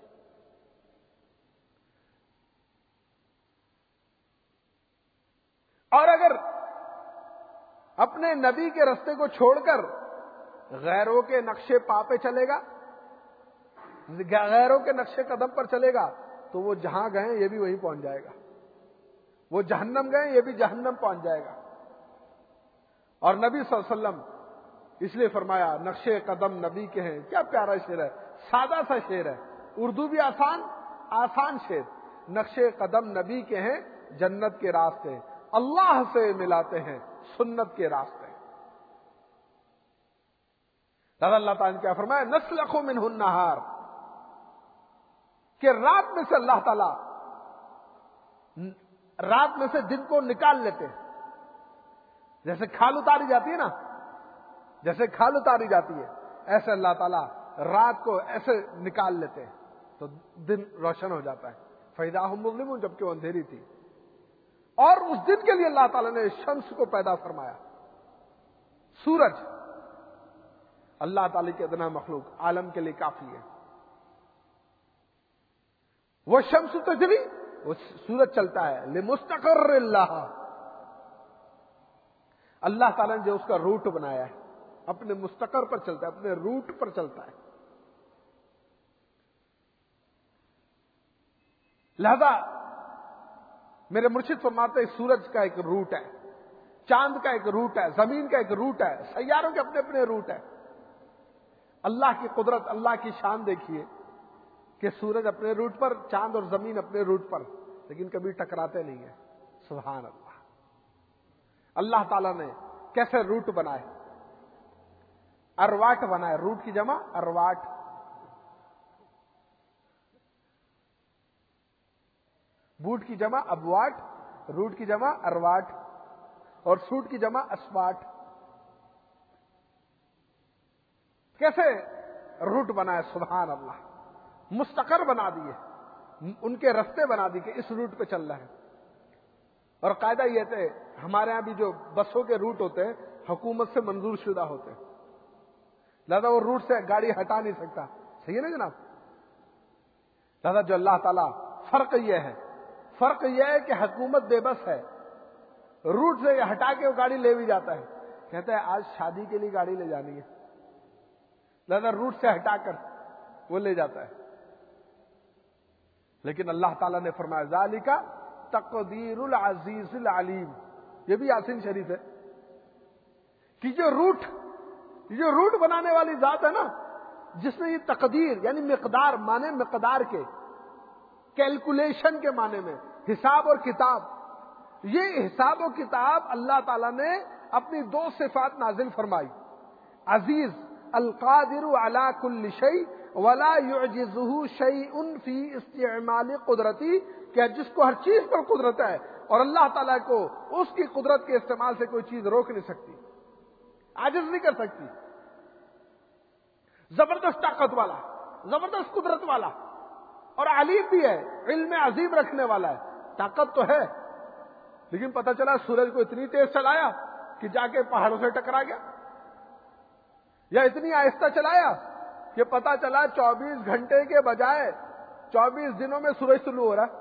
اور اگر اپنے نبی کے راستے کو چھوڑ کر غیروں کے نقشے پا پہ چلے گا، غیروں کے نقشے قدم پر چلے گا، تو وہ جہاں گئے یہ بھی وہیں پہنچ جائے گا. وہ جہنم گئے یہ بھی جہنم پہنچ جائے گا. اور نبی صلی اللہ علیہ وسلم اس لیے فرمایا نقشے قدم نبی کے ہیں. کیا پیارا شعر ہے، سادہ سا شعر ہے، اردو بھی آسان آسان شعر. نقشے قدم نبی کے ہیں جنت کے راستے، اللہ سے ملاتے ہیں سنت کے راستے. اللہ تعالیٰ نے کیا فرمایا، نسلخ منہ النہار، کہ رات میں سے اللہ تعالیٰ رات میں سے دن کو نکال لیتے ہیں. جیسے کھال اتاری جاتی ہے نا، جیسے کھال اتاری جاتی ہے، ایسے اللہ تعالیٰ رات کو ایسے نکال لیتے ہیں تو دن روشن ہو جاتا ہے. فَإِذَا هُمْ مُظْلِمُونَ، جبکہ وہ اندھیری تھی. اور اس دن کے لیے اللہ تعالیٰ نے شمس کو پیدا فرمایا. سورج اللہ تعالیٰ کی ادنا مخلوق عالم کے لیے کافی ہے. وہ شمس تجری، وہ سورج چلتا ہے لمستقر اللہ، اللہ تعالیٰ نے جو اس کا روٹ بنایا ہے اپنے مستقر پر چلتا ہے، اپنے روٹ پر چلتا ہے. لہذا میرے مرشد فرماتے ہیں سورج کا ایک روٹ ہے، چاند کا ایک روٹ ہے، زمین کا ایک روٹ ہے، سیاروں کے اپنے اپنے روٹ ہے. اللہ کی قدرت، اللہ کی شان دیکھیے کہ سورج اپنے روٹ پر، چاند اور زمین اپنے روٹ پر، لیکن کبھی ٹکراتے نہیں ہیں. سبحان اللہ. اللہ تعالیٰ نے کیسے روٹ بنائے، ارواٹ بنائے. روٹ کی جمع ارواٹ. بوٹ کی جمع ابواٹ، روٹ کی جمع ارواٹ، اور سوٹ کی جمع اسواٹ. کیسے روٹ بنائے، سبحان اللہ. مستقر بنا دیے، ان کے رستے بنا دیے کہ اس روٹ پہ چل رہا ہے. اور قاعدہ یہ تھے ہمارے ہاں بھی جو بسوں کے روٹ ہوتے ہیں حکومت سے منظور شدہ ہوتے ہیں، لہذا وہ روٹ سے گاڑی ہٹا نہیں سکتا. صحیح ہے نا جناب؟ لہذا جو اللہ تعالیٰ فرق یہ ہے فرق یہ ہے کہ حکومت بے بس ہے، روٹ سے ہٹا کے وہ گاڑی لے بھی جاتا ہے. کہتا ہے آج شادی کے لیے گاڑی لے جانی ہے، لہذا روٹ سے ہٹا کر وہ لے جاتا ہے. لیکن اللہ تعالیٰ نے فرمایا ذالک تقدیر العزیز العلیم. یہ بھی یاسین شریف ہے کہ جو روٹ جو روٹ بنانے والی ذات ہے نا، جس نے یہ تقدیر یعنی مقدار، مانے مقدار کے، کیلکولیشن کے معنی میں حساب اور کتاب. یہ حساب و کتاب اللہ تعالیٰ نے اپنی دو صفات نازل فرمائی. عزیز القادر علی کل شیء ولا یعجزہ شیء فی استعمال قدرتی، کہ جس کو ہر چیز پر قدرت ہے اور اللہ تعالیٰ کو اس کی قدرت کے استعمال سے کوئی چیز روک نہیں سکتی، عاجز نہیں کر سکتی. زبردست طاقت والا، زبردست قدرت والا، اور علیم بھی ہے، علم عظیم رکھنے والا ہے. طاقت تو ہے، لیکن پتہ چلا سورج کو اتنی تیز چلایا کہ جا کے پہاڑوں سے ٹکرا گیا، یا اتنی آہستہ چلایا کہ پتہ چلا چوبیس گھنٹے کے بجائے چوبیس دنوں میں سورج طلوع ہو رہا ہے.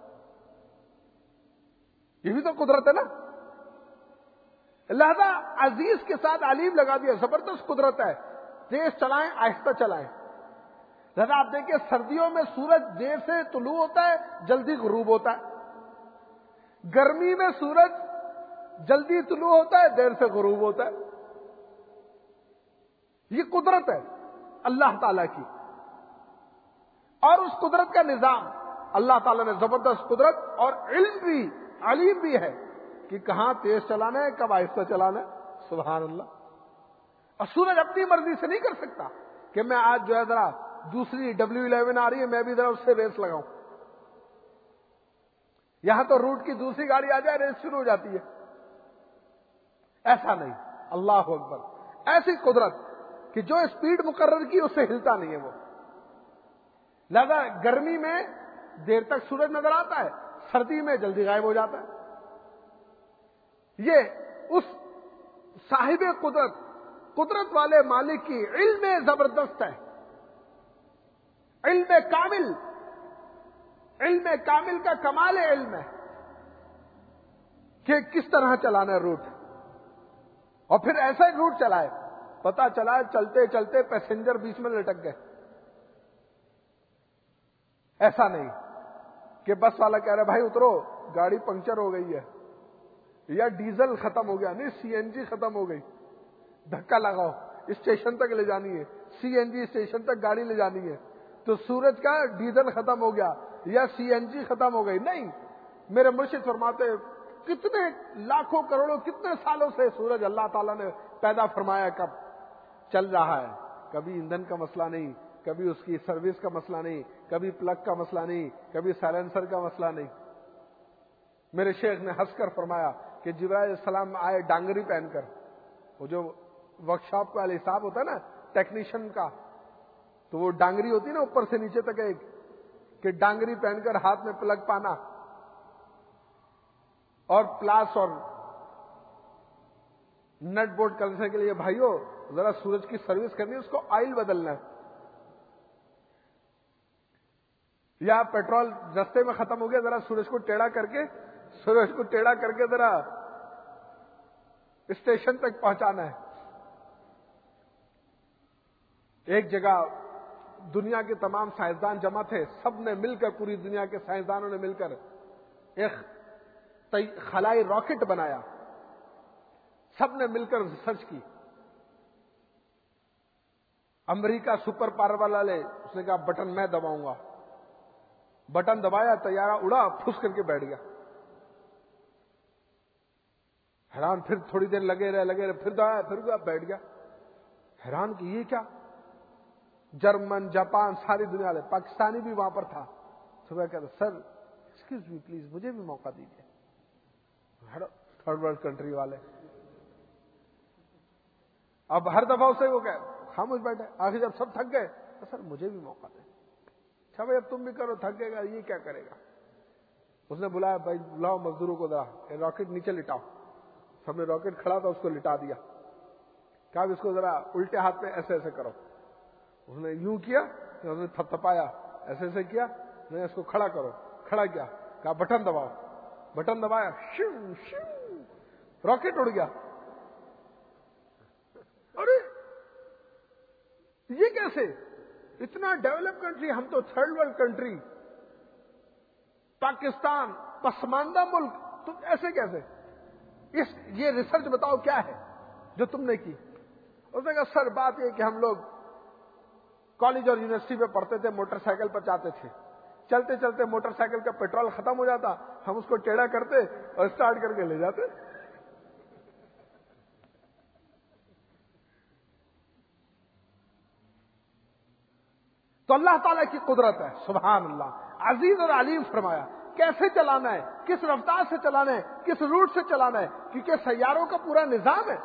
یہ بھی تو قدرت ہے نا. لہذا عزیز کے ساتھ علیم لگا دیا، زبردست قدرت ہے، تیز چلائیں آہستہ چلائیں. لہذا آپ دیکھیں سردیوں میں سورج دیر سے طلوع ہوتا ہے، جلدی غروب ہوتا ہے. گرمی میں سورج جلدی طلوع ہوتا ہے، دیر سے غروب ہوتا ہے. یہ قدرت ہے اللہ تعالی کی، اور اس قدرت کا نظام اللہ تعالیٰ نے زبردست قدرت اور علم بھی، علیم بھی ہے کہ کہاں تیز چلانا ہے، کب آہستہ چلانا ہے. سبحان اللہ. اور سورج اپنی مرضی سے نہیں کر سکتا کہ میں آج جو ہے ذرا دوسری ڈبلیو الیون آ رہی ہے میں بھی ذرا اس سے ریس لگاؤں. یہاں تو روٹ کی دوسری گاڑی آ جائے ریس شروع ہو جاتی ہے. ایسا نہیں. اللہ اکبر. ایسی قدرت کہ جو اسپیڈ مقرر کی اس سے ہلتا نہیں ہے وہ. لہذا گرمی میں دیر تک سورج نظر آتا ہے، سردی میں جلدی غائب ہو جاتا ہے. یہ اس صاحب قدرت، قدرت والے مالک کی علم زبردست ہے، علم کامل. علم کامل کا کمال علم ہے کہ کس طرح چلانا ہے روٹ، اور پھر ایسا ہی روٹ چلائے. پتا چلا چلتے چلتے پیسنجر بیچ میں لٹک گئے. ایسا نہیں کہ بس والا کہہ رہا بھائی اترو گاڑی پنکچر ہو گئی ہے یا ڈیزل ختم ہو گیا. نہیں، سی این جی ختم ہو گئی، دھکا لگاؤ، اسٹیشن تک لے جانی ہے، سی این جی اسٹیشن تک گاڑی لے جانی ہے. تو سورج کا ڈیزل ختم ہو گیا یا سی این جی ختم ہو گئی. نہیں، میرے مرشد فرماتے کتنے لاکھوں کروڑوں کتنے سالوں سے سورج اللہ تعالیٰ نے پیدا فرمایا، کب چل رہا ہے. کبھی ایندھن کا مسئلہ نہیں، کبھی اس کی سروس کا مسئلہ نہیں، کبھی پلگ کا مسئلہ نہیں، کبھی سائلنسر کا مسئلہ نہیں. میرے شیخ نے ہنس کر فرمایا کہ جبرائیل علیہ السلام آئے ڈانگری پہن کر. وہ جو ورکشاپ کا حساب ہوتا ہے نا ٹیکنیشین کا، تو وہ ڈانگری ہوتی ہے نا اوپر سے نیچے تک ایک، کہ ڈانگری پہن کر ہاتھ میں پلگ پانا اور پلاس اور نٹ بولٹ کرنے کے لیے بھائیو ذرا سورج کی سروس کرنی ہے، اس کو آئل بدلنا ہے. یا پیٹرول رستے میں ختم ہو گیا، ذرا سورج کو ٹیڑھا کر کے سورج کو ٹیڑھا کر کے ذرا اسٹیشن تک پہنچانا ہے. ایک جگہ دنیا کے تمام سائنسدان جمع تھے، سب نے مل کر، پوری دنیا کے سائنسدانوں نے مل کر ایک خلائی راکٹ بنایا. سب نے مل کر ریسرچ کی. امریکہ سپر پاور والا لے، اس نے کہا بٹن میں دباؤں گا. بٹن دبایا، طیارہ اڑا، پھس کر کے بیٹھ گیا. حیران، پھر تھوڑی دیر لگے رہے لگے رہے پھر دبایا، پھر گیا، بیٹھ گیا. حیران کہ یہ کیا؟ جرمن، جاپان، ساری دنیا والے، پاکستانی بھی وہاں پر تھا. صبح کہتا سر ایکسکیوز می پلیز، مجھے بھی موقع دیجیے. تھرڈ ورلڈ کنٹری والے اب ہر دفعہ اسے وہ کہ خاموش بیٹھے. آخر جب سب تھک گئے تو سر مجھے بھی موقع دیں. اچھا بھائی اب تم بھی کرو، تھک گئے گا، یہ کیا کرے گا. اس نے بلایا بھائی بلاؤ مزدوروں کو، ذرا راکٹ نیچے لٹاؤ. سب نے راکٹ کھڑا تھا اس کو لٹا دیا. کہا اس کو ذرا الٹے ہاتھ میں ایسے ایسے کرو. اس نے یوں کیا، اس نے تھپ تھپایا، ایسے ایسے کیا. میں اس کو کھڑا کرو، کھڑا کیا. کہا بٹن دباؤ، بٹن دبایا، شو شو راکٹ اڑ گیا. ارے یہ کیسے؟ اتنا ڈیولپ کنٹری، ہم تو تھرڈ ورلڈ کنٹری، پاکستان پسماندہ ملک، تم ایسے کیسے؟ اس یہ ریسرچ بتاؤ کیا ہے جو تم نے کی. اس نے کہا سر بات یہ کہ ہم لوگ کالج اور یونیورسٹی میں پڑھتے تھے، موٹر سائیکل پر جاتے تھے، چلتے چلتے موٹر سائیکل کا پیٹرول ختم ہو جاتا، ہم اس کو ٹیڑھا کرتے اور اسٹارٹ کر کے لے جاتے. تو اللہ تعالیٰ کی قدرت ہے، سبحان اللہ. عزیز اور علیم فرمایا. کیسے چلانا ہے، کس رفتار سے چلانا ہے، کس روٹ سے چلانا ہے، کیونکہ سیاروں کا پورا نظام ہے.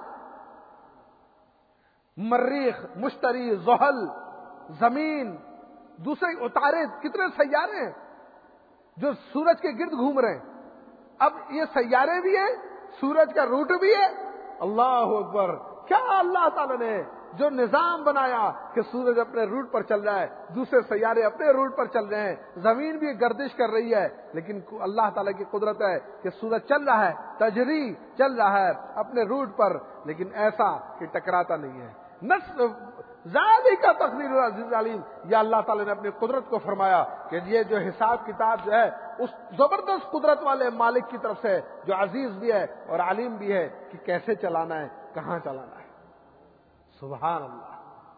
مریخ، مشتری، زحل، زمین، دوسرے اتارے، کتنے سیارے ہیں جو سورج کے گرد گھوم رہے ہیں. اب یہ سیارے بھی ہیں، سورج کا روٹ بھی ہے. اللہ اکبر. کیا اللہ تعالیٰ نے جو نظام بنایا کہ سورج اپنے روٹ پر چل رہا ہے، دوسرے سیارے اپنے روٹ پر چل رہے ہیں، زمین بھی گردش کر رہی ہے، لیکن اللہ تعالیٰ کی قدرت ہے کہ سورج چل رہا ہے، تجری چل رہا ہے اپنے روٹ پر، لیکن ایسا کہ ٹکراتا نہیں ہے. ذالک تقدیر العزیز العلیم. یا اللہ تعالیٰ نے اپنی قدرت کو فرمایا کہ یہ جو حساب کتاب جو ہے اس زبردست قدرت والے مالک کی طرف سے، جو عزیز بھی ہے اور علیم بھی ہے، کہ کیسے چلانا ہے، کہاں چلانا ہے. سبحان اللہ.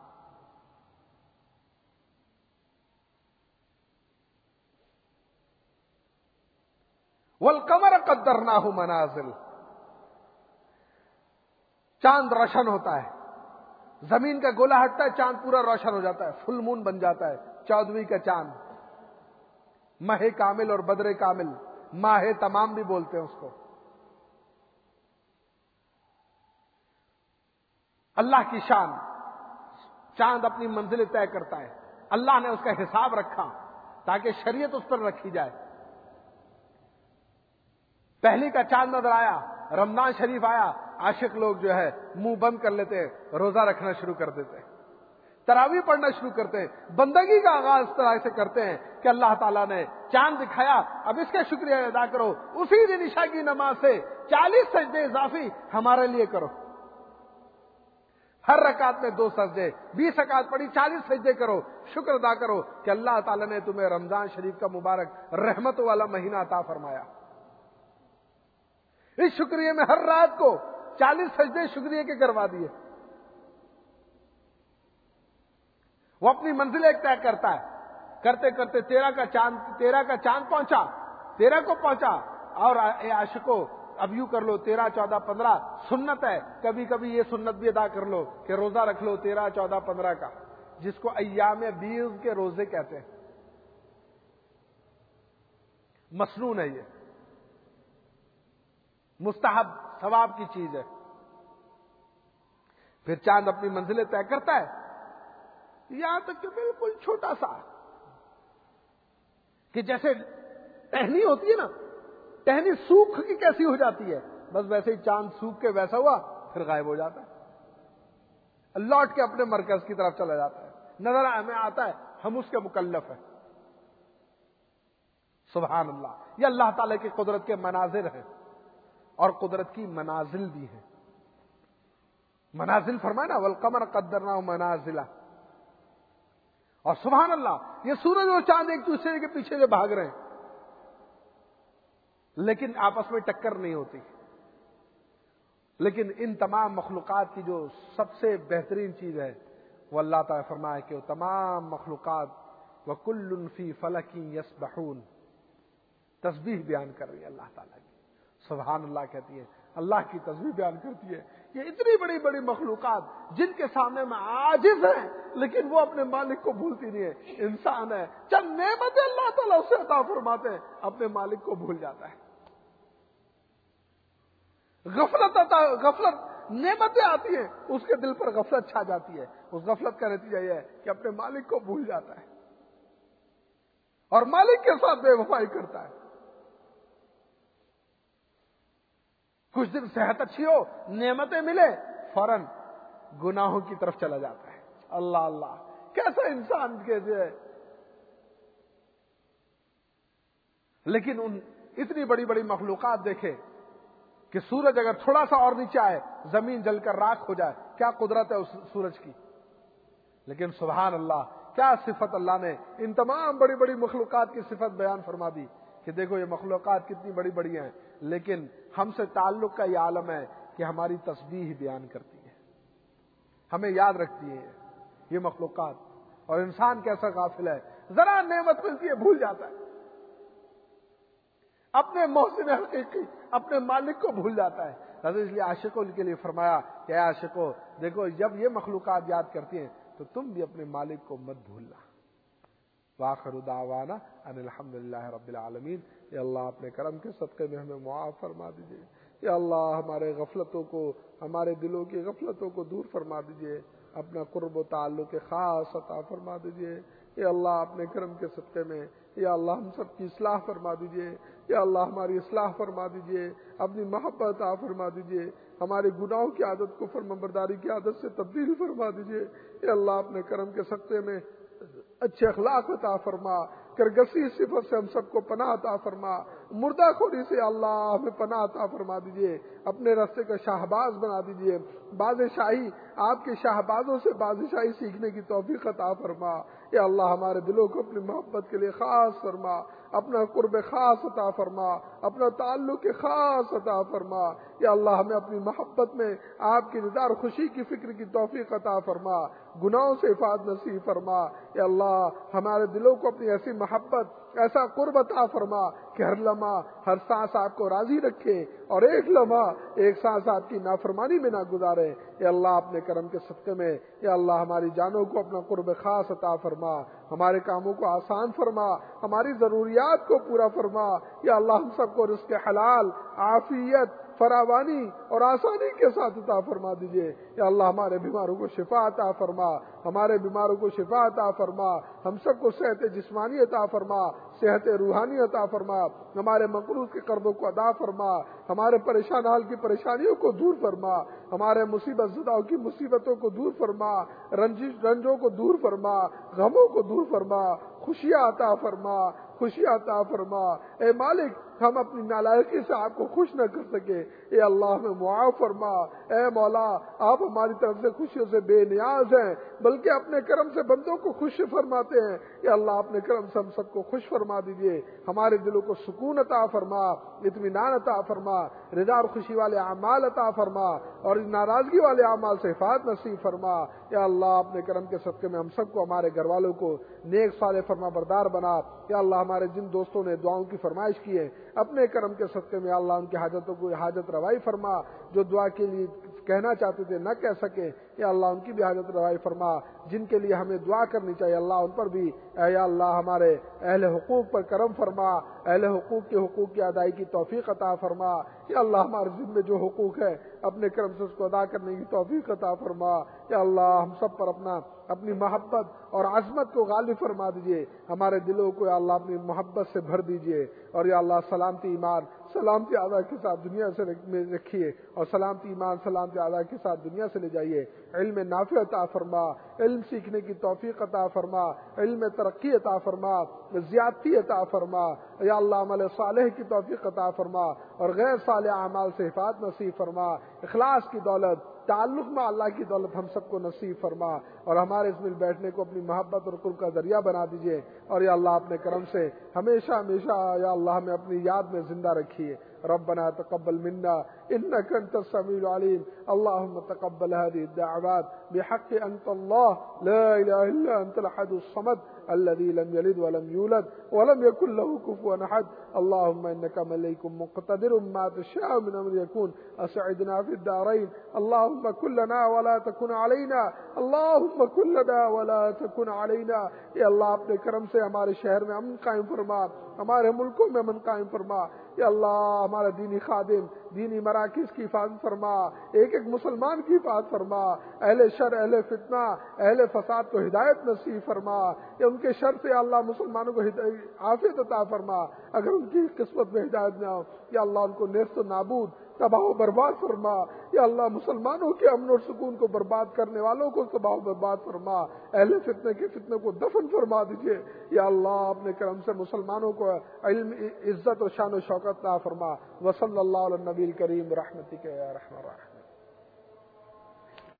والقمر قدرناہ منازل. چاند روشن ہوتا ہے، زمین کا گولا ہٹتا ہے، چاند پورا روشن ہو جاتا ہے، فل مون بن جاتا ہے، چودھویں کا چاند. ماہ کامل اور بدر کامل، ماہ تمام بھی بولتے ہیں اس کو. اللہ کی شان. چاند اپنی منزل طے کرتا ہے، اللہ نے اس کا حساب رکھا تاکہ شریعت اس پر رکھی جائے. پہلی کا چاند نظر آیا، رمضان شریف آیا، عاشق لوگ جو ہے منہ بند کر لیتے، روزہ رکھنا شروع کر دیتے، تراویح پڑھنا شروع کرتے ہیں، بندگی کا آغاز اس طرح سے کرتے ہیں کہ اللہ تعالیٰ نے چاند دکھایا، اب اس کا شکریہ ادا کرو. اسی دن عشاء کی نماز سے چالیس سجدے اضافی ہمارے لیے کرو. ہر رکعت میں دو سجدے، بیس رکعت پڑھی، چالیس سجدے کرو، شکر ادا کرو کہ اللہ تعالیٰ نے تمہیں رمضان شریف کا مبارک رحمت والا مہینہ عطا فرمایا. اس شکریہ میں ہر رات کو چالیس سجدے شکریہ کے کروا دیے. وہ اپنی منزل ایک طے کرتا ہے، کرتے کرتے تیرہ کا چاند تیرہ کا چاند پہنچا، تیرہ کو پہنچا، اور اے عاشقو اب یوں کر لو، تیرہ چودہ پندرہ سنت ہے، کبھی کبھی یہ سنت بھی ادا کر لو کہ روزہ رکھ لو تیرہ چودہ پندرہ کا، جس کو ایام بیض کے روزے کہتے ہیں. مسنون ہے، یہ مستحب ثواب کی چیز ہے. پھر چاند اپنی منزلیں طے کرتا ہے، یہاں تک کہ بالکل چھوٹا سا، کہ جیسے ٹہنی ہوتی ہے نا، ٹہنی سوکھ کی کیسی ہو جاتی ہے، بس ویسے ہی چاند سوکھ کے ویسا ہوا، پھر غائب ہو جاتا ہے، لوٹ کے اپنے مرکز کی طرف چلا جاتا ہے. نظر ہمیں آتا ہے، ہم اس کے مکلف ہیں. سبحان اللہ. یہ اللہ تعالی کی قدرت کے مناظر ہیں، اور قدرت کی منازل بھی ہیں. منازل فرمایا نا، والقمر قدرناہ منازل. اور سبحان اللہ، یہ سورج اور چاند ایک دوسرے کے پیچھے سے بھاگ رہے ہیں، لیکن آپس میں ٹکر نہیں ہوتی. لیکن ان تمام مخلوقات کی جو سب سے بہترین چیز ہے وہ اللہ تعالیٰ فرمایا کہ وہ تمام مخلوقات وَكُلٌّ فِي فَلَكٍ يَسْبَحُونَ تسبیح بیان کر رہی ہے اللہ تعالیٰ کی. سبحان اللہ کہتی ہے، اللہ کی تسبیح بیان کرتی ہے. یہ اتنی بڑی بڑی مخلوقات جن کے سامنے میں عاجز ہیں، لیکن وہ اپنے مالک کو بھولتی نہیں ہے. انسان ہے، چند نعمتیں اللہ تعالیٰ اسے عطا فرماتے ہیں، اپنے مالک کو بھول جاتا ہے. غفلت عطا غفلت نعمتیں آتی ہیں، اس کے دل پر غفلت چھا جاتی ہے. اس غفلت کا نتیجہ یہ ہے کہ اپنے مالک کو بھول جاتا ہے اور مالک کے ساتھ بے وفائی کرتا ہے. کچھ دن صحت اچھی ہو، نعمتیں ملے، فوراً گناہوں کی طرف چلا جاتا ہے. اللہ اللہ، کیسا انسان کیسے ہے. لیکن ان اتنی بڑی بڑی مخلوقات دیکھے کہ سورج اگر تھوڑا سا اور نیچے آئے، زمین جل کر راکھ ہو جائے. کیا قدرت ہے اس سورج کی. لیکن سبحان اللہ، کیا صفت اللہ نے ان تمام بڑی بڑی مخلوقات کی صفت بیان فرما دی کہ دیکھو یہ مخلوقات کتنی بڑی بڑی ہیں، لیکن ہم سے تعلق کا یہ عالم ہے کہ ہماری تسبیح بیان کرتی ہے، ہمیں یاد رکھتی ہے یہ مخلوقات. اور انسان کیسا غافل ہے، ذرا نعمت ملتی ہے بھول جاتا ہے، اپنے محسن حقیقی اپنے مالک کو بھول جاتا ہے۔ حضرت اس لیے عاشقوں کے لیے فرمایا کہ اے عاشقوں دیکھو جب یہ مخلوقات یاد کرتی ہیں تو تم بھی اپنے مالک کو مت بھولنا۔ وآخر دعوانا ان الحمدللہ رب العالمین۔ یا اللہ اپنے کرم کے صدقے میں ہمیں معاف فرما دیجئے، یا اللہ ہمارے غفلتوں کو، ہمارے دلوں کی غفلتوں کو دور فرما دیجئے، اپنا قرب و تعلق خاص عطا فرما دیجئے، یا اللہ اپنے کرم کے صدقے میں، یا اللہ ہم سب کی اصلاح فرما دیجئے، یا اللہ ہماری اصلاح فرما دیجئے، اپنی محبت عطا فرما دیجئے، ہمارے گناہوں کی عادت کو فرمانبرداری کی عادت سے تبدیل فرما دیجئے، یا اللہ اپنے کرم کے صدقے میں اچھے اخلاق عطا فرما، کرگسی صفت سے ہم سب کو پناہ عطا فرما، مردہ خوری سے اللہ ہمیں پناہ عطا فرما دیجئے، اپنے راستے کا شاہباز بنا دیجئے، بادشاہی آپ کے شاہبازوں سے بادشاہی سیکھنے کی توفیق عطا فرما، یا اللہ ہمارے دلوں کو اپنی محبت کے لیے خاص فرما، اپنا قرب خاص عطا فرما، اپنا تعلق خاص عطا فرما، یا اللہ ہمیں اپنی محبت میں آپ کی رضا اور خوشی کی فکر کی توفیق عطا فرما، گناہوں سے حفاظت نصیب فرما، یا اللہ ہمارے دلوں کو اپنی ایسی محبت ایسا قرب عطا فرما کہ ہر لمحہ ہر سانس آپ کو راضی رکھے اور ایک لمحہ ایک سانس آپ کی نافرمانی میں نہ گزارے، یا اللہ اپنے کرم کے صدقے میں، یا اللہ ہماری جانوں کو اپنا قرب خاص عطا فرما، ہمارے کاموں کو آسان فرما، ہماری ضروریات کو پورا فرما، یا اللہ ہم سب کو رزق حلال، عافیت، فراوانی اور آسانی کے ساتھ عطا فرما دیجئے، یا اللہ ہمارے بیماروں کو شفا عطا فرما، ہمارے بیماروں کو شفا عطا فرما، ہم سب کو صحت جسمانی عطا فرما، صحت روحانی عطا فرما، ہمارے مقروض کے قرضوں کو ادا فرما، ہمارے پریشان حال کی پریشانیوں کو دور فرما، ہمارے مصیبت زداؤں کی مصیبتوں کو دور فرما، رنجش رنجوں کو دور فرما، غموں کو دور فرما، خوشیاں عطا فرما، خوشیاں عطا فرما۔ اے مالک ہم اپنی نالائقی سے آپ کو خوش نہ کر سکے، اے اللہ ہمیں معاف فرما، اے مولا آپ ہماری طرف سے خوشیوں سے بے نیاز ہیں، بلکہ اپنے کرم سے بندوں کو خوش فرماتے ہیں، یا اللہ اپنے کرم سے ہم سب کو خوش فرما دیجئے، ہمارے دلوں کو سکون عطا فرما، اطمینان عطا فرما، رضا اور خوشی والے اعمال عطا فرما، اور ناراضگی والے اعمال سے حفاظت نصیب فرما، یا اللہ اپنے کرم کے صدقے میں ہم سب کو ہمارے گھر والوں کو نیک صالح فرما بردار بنا، یا اللہ ہمارے جن دوستوں نے دعاؤں کی فرمائش کی ہے اپنے کرم کے صدقے میں اللہ ان کی حاجتوں کو حاجت روائی فرما، جو دعا کے لیے کہنا چاہتے تھے نہ کہہ سکے یا اللہ ان کی بھی حاجت روائی فرما، جن کے لیے ہمیں دعا کرنی چاہیے اللہ ان پر بھی اے یا اللہ ہمارے اہل حقوق پر کرم فرما، اہل حقوق کے حقوق کی ادائیگی کی توفیق عطا فرما، یا اللہ ہمارے ذمہ میں جو حقوق ہے اپنے کرم سے اس کو ادا کرنے کی توفیق عطا فرما، یا اللہ ہم سب پر اپنا اپنی محبت اور عظمت کو غالب فرما دیجئے، ہمارے دلوں کو یا اللہ اپنی محبت سے بھر دیجئے، اور یا اللہ سلامتی ایمان سلامتی اعضاء کے ساتھ دنیا سے میں رکھیے، اور سلامتی ایمان سلامتی اعضاء کے ساتھ دنیا سے لے جائیے، علم نافع عطا فرما، علم سیکھنے کی توفیق عطا فرما، علم ترقی عطا فرما، زیادتی عطا فرما، یا اللہ عمل صالح کی توفیق عطا فرما، اور غیر صالح اعمال سے حفاظت نصیب فرما، اخلاص کی دولت تعلق میں اللہ کی دولت ہم سب کو نصیب فرما، اور ہمارے اس مل بیٹھنے کو اپنی محبت اور قرب کا ذریعہ بنا دیجئے، اور یا اللہ اپنے کرم سے ہمیشہ ہمیشہ یا اللہ ہمیں اپنی یاد میں زندہ رکھیے۔ ربنا تقبل منا انك انت السميع العليم اللهم تقبل هذه الدعوات بحق انت الله لا اله الا انت الاحد الصمد الذي لم يلد ولم يولد ولم يكن له كفوا احد اللهم انك ملك مقتدر ما تشاء من امر يكون اسعدنا في الدارين اللهم كن لنا ولا تكن علينا اللهم كن لنا ولا تكن علينا یا اللہ اپنے کرم سے ہمارے شہر میں امن قائم فرما، ہمارے ملکوں میں امن قائم فرما، یا اللہ ہمارا دینی خادم دینی مراکز کی حفاظت فرما، ایک ایک مسلمان کی حفاظت فرما، اہل شر اہل فتنہ اہل فساد کو ہدایت نصیب فرما، یا ان کے شر سے اللہ مسلمانوں کو عافیت عطا فرما، اگر ان کی قسمت میں ہدایت نہ ہو یا اللہ ان کو نیست و نابود تباہ و برباد فرما، یا اللہ مسلمانوں کے امن اور سکون کو برباد کرنے والوں کو تباہ و برباد فرما، اہل فتنے کے فتنے کو دفن فرما دیجئے، یا اللہ اپنے کرم سے مسلمانوں کو علم عزت و شان و شوکت عطا فرما، وصلی اللہ علی النبی الکریم برحمتک یا ارحم الراحمین۔